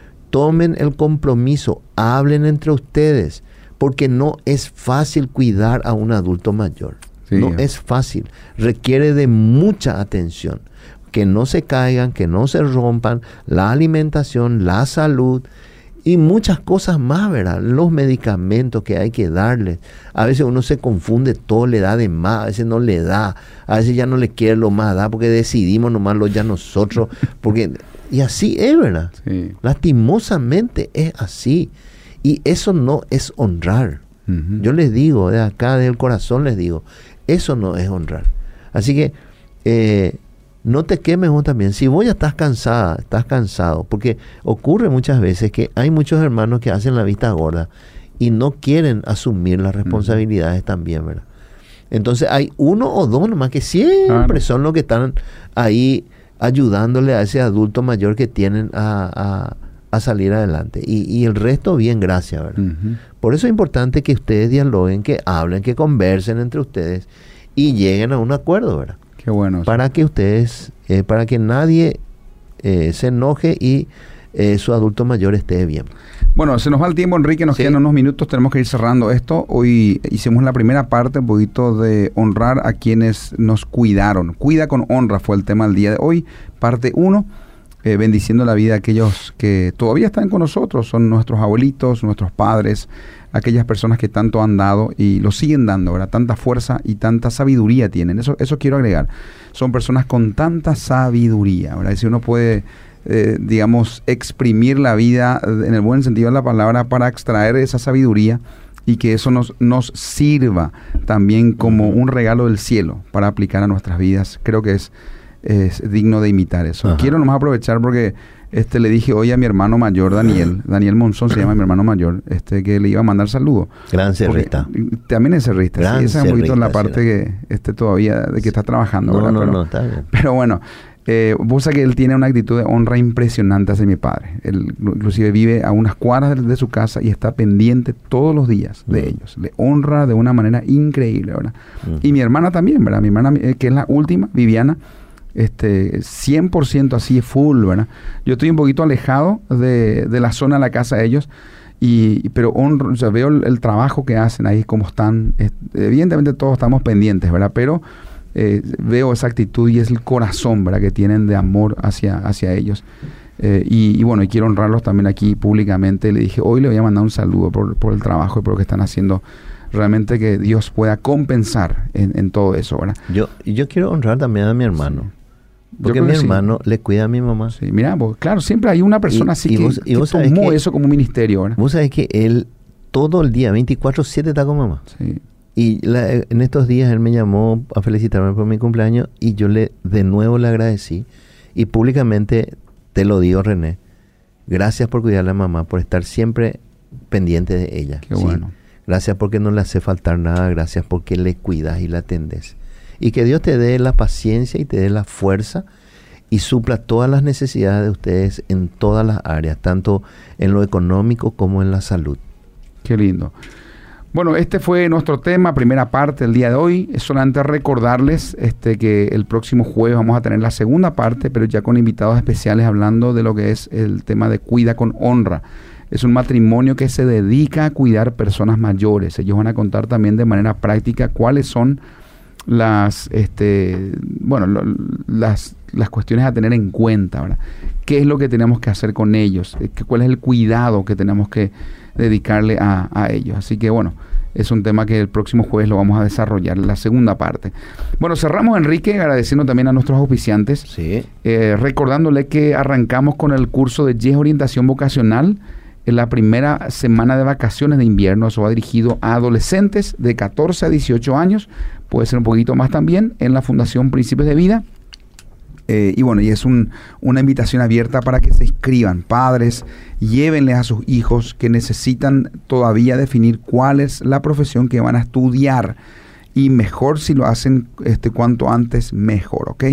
Speaker 2: Tomen el compromiso, hablen entre ustedes, porque no es fácil cuidar a un adulto mayor. Sí. No es fácil, requiere de mucha atención. Que no se caigan, que no se rompan, la alimentación, la salud y muchas cosas más, ¿verdad? Los medicamentos que hay que darles. A veces uno se confunde, todo le da de más, a veces no le da, a veces ya no le quiere lo más da porque decidimos nomás lo ya nosotros. Porque, y así es, ¿verdad? Sí. Lastimosamente es así. Y eso no es honrar. Uh-huh. Yo les digo, de acá, del corazón les digo, eso no es honrar. Así que, eh, no te quemes vos también. Si vos ya estás cansada, estás cansado, porque ocurre muchas veces que hay muchos hermanos que hacen la vista gorda y no quieren asumir las responsabilidades uh-huh. también, ¿verdad? Entonces hay uno o dos nomás que siempre claro. son los que están ahí ayudándole a ese adulto mayor que tienen a, a, a salir adelante. Y, y el resto, bien, gracias, ¿verdad? Uh-huh. Por eso es importante que ustedes dialoguen, que hablen, que conversen entre ustedes y lleguen a un acuerdo, ¿verdad?
Speaker 1: Qué bueno.
Speaker 2: Para que ustedes, eh, para que nadie eh, se enoje y eh, su adulto mayor esté bien.
Speaker 1: Bueno, se nos va el tiempo, Enrique, nos sí. quedan unos minutos, tenemos que ir cerrando esto. Hoy hicimos la primera parte, un poquito de honrar a quienes nos cuidaron. Cuida con honra fue el tema del día de hoy. Parte uno, eh, bendiciendo la vida de aquellos que todavía están con nosotros, son nuestros abuelitos, nuestros padres, aquellas personas que tanto han dado y lo siguen dando, ¿verdad? Tanta fuerza y tanta sabiduría tienen. Eso, eso quiero agregar. Son personas con tanta sabiduría, ¿verdad? Y si uno puede, eh, digamos, exprimir la vida en el buen sentido de la palabra para extraer esa sabiduría y que eso nos, nos sirva también como un regalo del cielo para aplicar a nuestras vidas, creo que es, es digno de imitar eso. Ajá. Quiero nomás aprovechar porque Este, le dije hoy a mi hermano mayor, Daniel, Daniel Monzón se llama mi hermano mayor, este, que le iba a mandar saludos.
Speaker 2: Gran cerrista.
Speaker 1: También es cerrista. Gran sí, esa es un poquito la parte sí. que este, todavía, de que está trabajando.
Speaker 2: No,
Speaker 1: ¿verdad?
Speaker 2: no,
Speaker 1: pero,
Speaker 2: no, está bien.
Speaker 1: Pero bueno, eh, vos sabés que él tiene una actitud de honra impresionante hacia mi padre. Él inclusive vive a unas cuadras de, de su casa y está pendiente todos los días de uh-huh. ellos. Le honra de una manera increíble, ¿verdad? Uh-huh. Y mi hermana también, ¿verdad? Mi hermana, eh, que es la última, Viviana, este cien por ciento así full, ¿verdad? Yo estoy un poquito alejado de, de la zona de la casa de ellos, y pero honro, o sea, veo el, el trabajo que hacen ahí, cómo están. Eh, evidentemente todos estamos pendientes, ¿verdad? Pero eh, veo esa actitud y es el corazón, ¿verdad?, que tienen de amor hacia, hacia ellos. Eh, y, y bueno, y quiero honrarlos también aquí públicamente. Le dije, hoy le voy a mandar un saludo por, por el trabajo y por lo que están haciendo. Realmente que Dios pueda compensar en, en todo eso, ¿verdad?
Speaker 2: Yo, yo quiero honrar también a mi hermano. Sí. Porque mi hermano sí. le cuida a mi mamá.
Speaker 1: Sí, mira, vos, claro, siempre hay una persona
Speaker 2: y,
Speaker 1: así
Speaker 2: y
Speaker 1: que,
Speaker 2: vos, y
Speaker 1: que
Speaker 2: vos
Speaker 1: tomó
Speaker 2: que,
Speaker 1: eso como ministerio, ¿verdad?
Speaker 2: Vos sabés que él todo el día, veinticuatro siete, está con mamá.
Speaker 1: Sí.
Speaker 2: Y la, en estos días él me llamó a felicitarme por mi cumpleaños y yo le de nuevo le agradecí. Y públicamente te lo digo, René, gracias por cuidarle a mamá, por estar siempre pendiente de ella.
Speaker 1: Qué
Speaker 2: ¿sí?
Speaker 1: bueno.
Speaker 2: Gracias porque no le hace faltar nada, gracias porque le cuidas y la atendes. Y que Dios te dé la paciencia y te dé la fuerza y supla todas las necesidades de ustedes en todas las áreas, tanto en lo económico como en la salud.
Speaker 1: Qué lindo. Bueno, este fue nuestro tema, primera parte del día de hoy. Es solamente recordarles este, que el próximo jueves vamos a tener la segunda parte, pero ya con invitados especiales hablando de lo que es el tema de Cuida con Honra. Es un matrimonio que se dedica a cuidar personas mayores. Ellos van a contar también de manera práctica cuáles son las, este, bueno, lo, las, las cuestiones a tener en cuenta, ¿verdad? ¿Qué es lo que tenemos que hacer con ellos? ¿Cuál es el cuidado que tenemos que dedicarle a, a ellos? Así que bueno, es un tema que el próximo jueves lo vamos a desarrollar, la segunda parte. Bueno, cerramos, Enrique, agradeciendo también a nuestros auspiciantes.
Speaker 2: Sí.
Speaker 1: Eh, recordándole que arrancamos con el curso de Yes Orientación Vocacional en la primera semana de vacaciones de invierno. Eso va dirigido a adolescentes de catorce a dieciocho años, puede ser un poquito más también, en la Fundación Príncipes de Vida. Eh, y bueno, y es un, una invitación abierta para que se inscriban. Padres, llévenles a sus hijos que necesitan todavía definir cuál es la profesión que van a estudiar. Y mejor si lo hacen este, cuanto antes, mejor, ¿ok?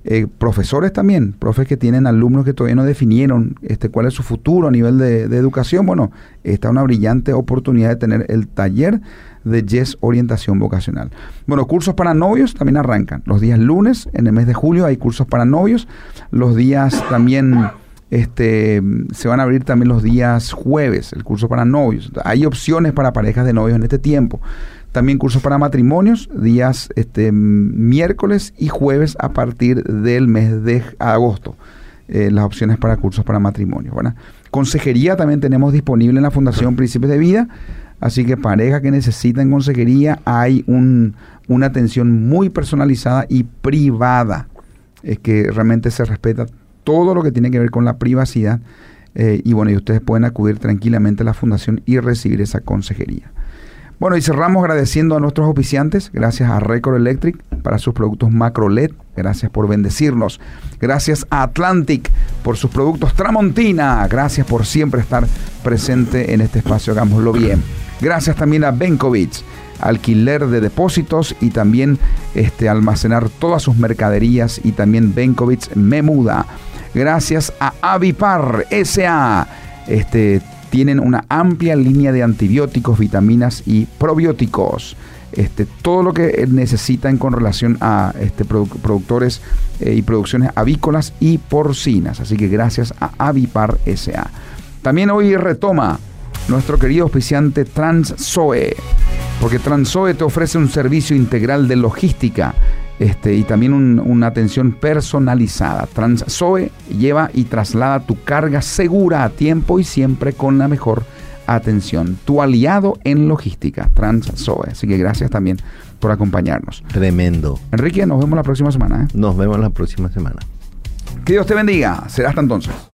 Speaker 1: Eh, profesores también, profes que tienen alumnos que todavía no definieron este, cuál es su futuro a nivel de, de educación. Bueno, está una brillante oportunidad de tener el taller de Yes Orientación Vocacional. Bueno, cursos para novios también arrancan. Los días lunes, en el mes de julio, hay cursos para novios. Los días también, este, se van a abrir también los días jueves, el curso para novios. Hay opciones para parejas de novios en este tiempo. También cursos para matrimonios, días este, miércoles y jueves a partir del mes de agosto. Eh, las opciones para cursos para matrimonios, ¿verdad? Consejería también tenemos disponible en la Fundación Príncipes de Vida. Así que parejas que necesitan consejería, hay un, una atención muy personalizada y privada. Es que realmente se respeta todo lo que tiene que ver con la privacidad. Eh, y bueno, y ustedes pueden acudir tranquilamente a la Fundación y recibir esa consejería. Bueno, y cerramos agradeciendo a nuestros auspiciantes. Gracias a Record Electric para sus productos Macro L E D. Gracias por bendecirnos. Gracias a Atlantic por sus productos Tramontina. Gracias por siempre estar presente en este espacio. Hagámoslo bien. Gracias también a Benkovich, alquiler de depósitos y también este, almacenar todas sus mercaderías, y también Benkovich me muda. Gracias a Avipar S A Este tienen una amplia línea de antibióticos, vitaminas y probióticos. Este, todo lo que necesitan con relación a este, produ- productores eh, y producciones avícolas y porcinas. Así que gracias a Avipar S A También hoy retoma nuestro querido auspiciante Transzoe, porque Transzoe te ofrece un servicio integral de logística este, y también un, una atención personalizada. Transzoe lleva y traslada tu carga segura, a tiempo y siempre con la mejor atención. Tu aliado en logística, Transzoe. Así que gracias también por acompañarnos.
Speaker 2: Tremendo.
Speaker 1: Enrique, nos vemos la próxima semana. ¿eh?
Speaker 2: Nos vemos la próxima semana.
Speaker 1: Que Dios te bendiga. Será hasta entonces.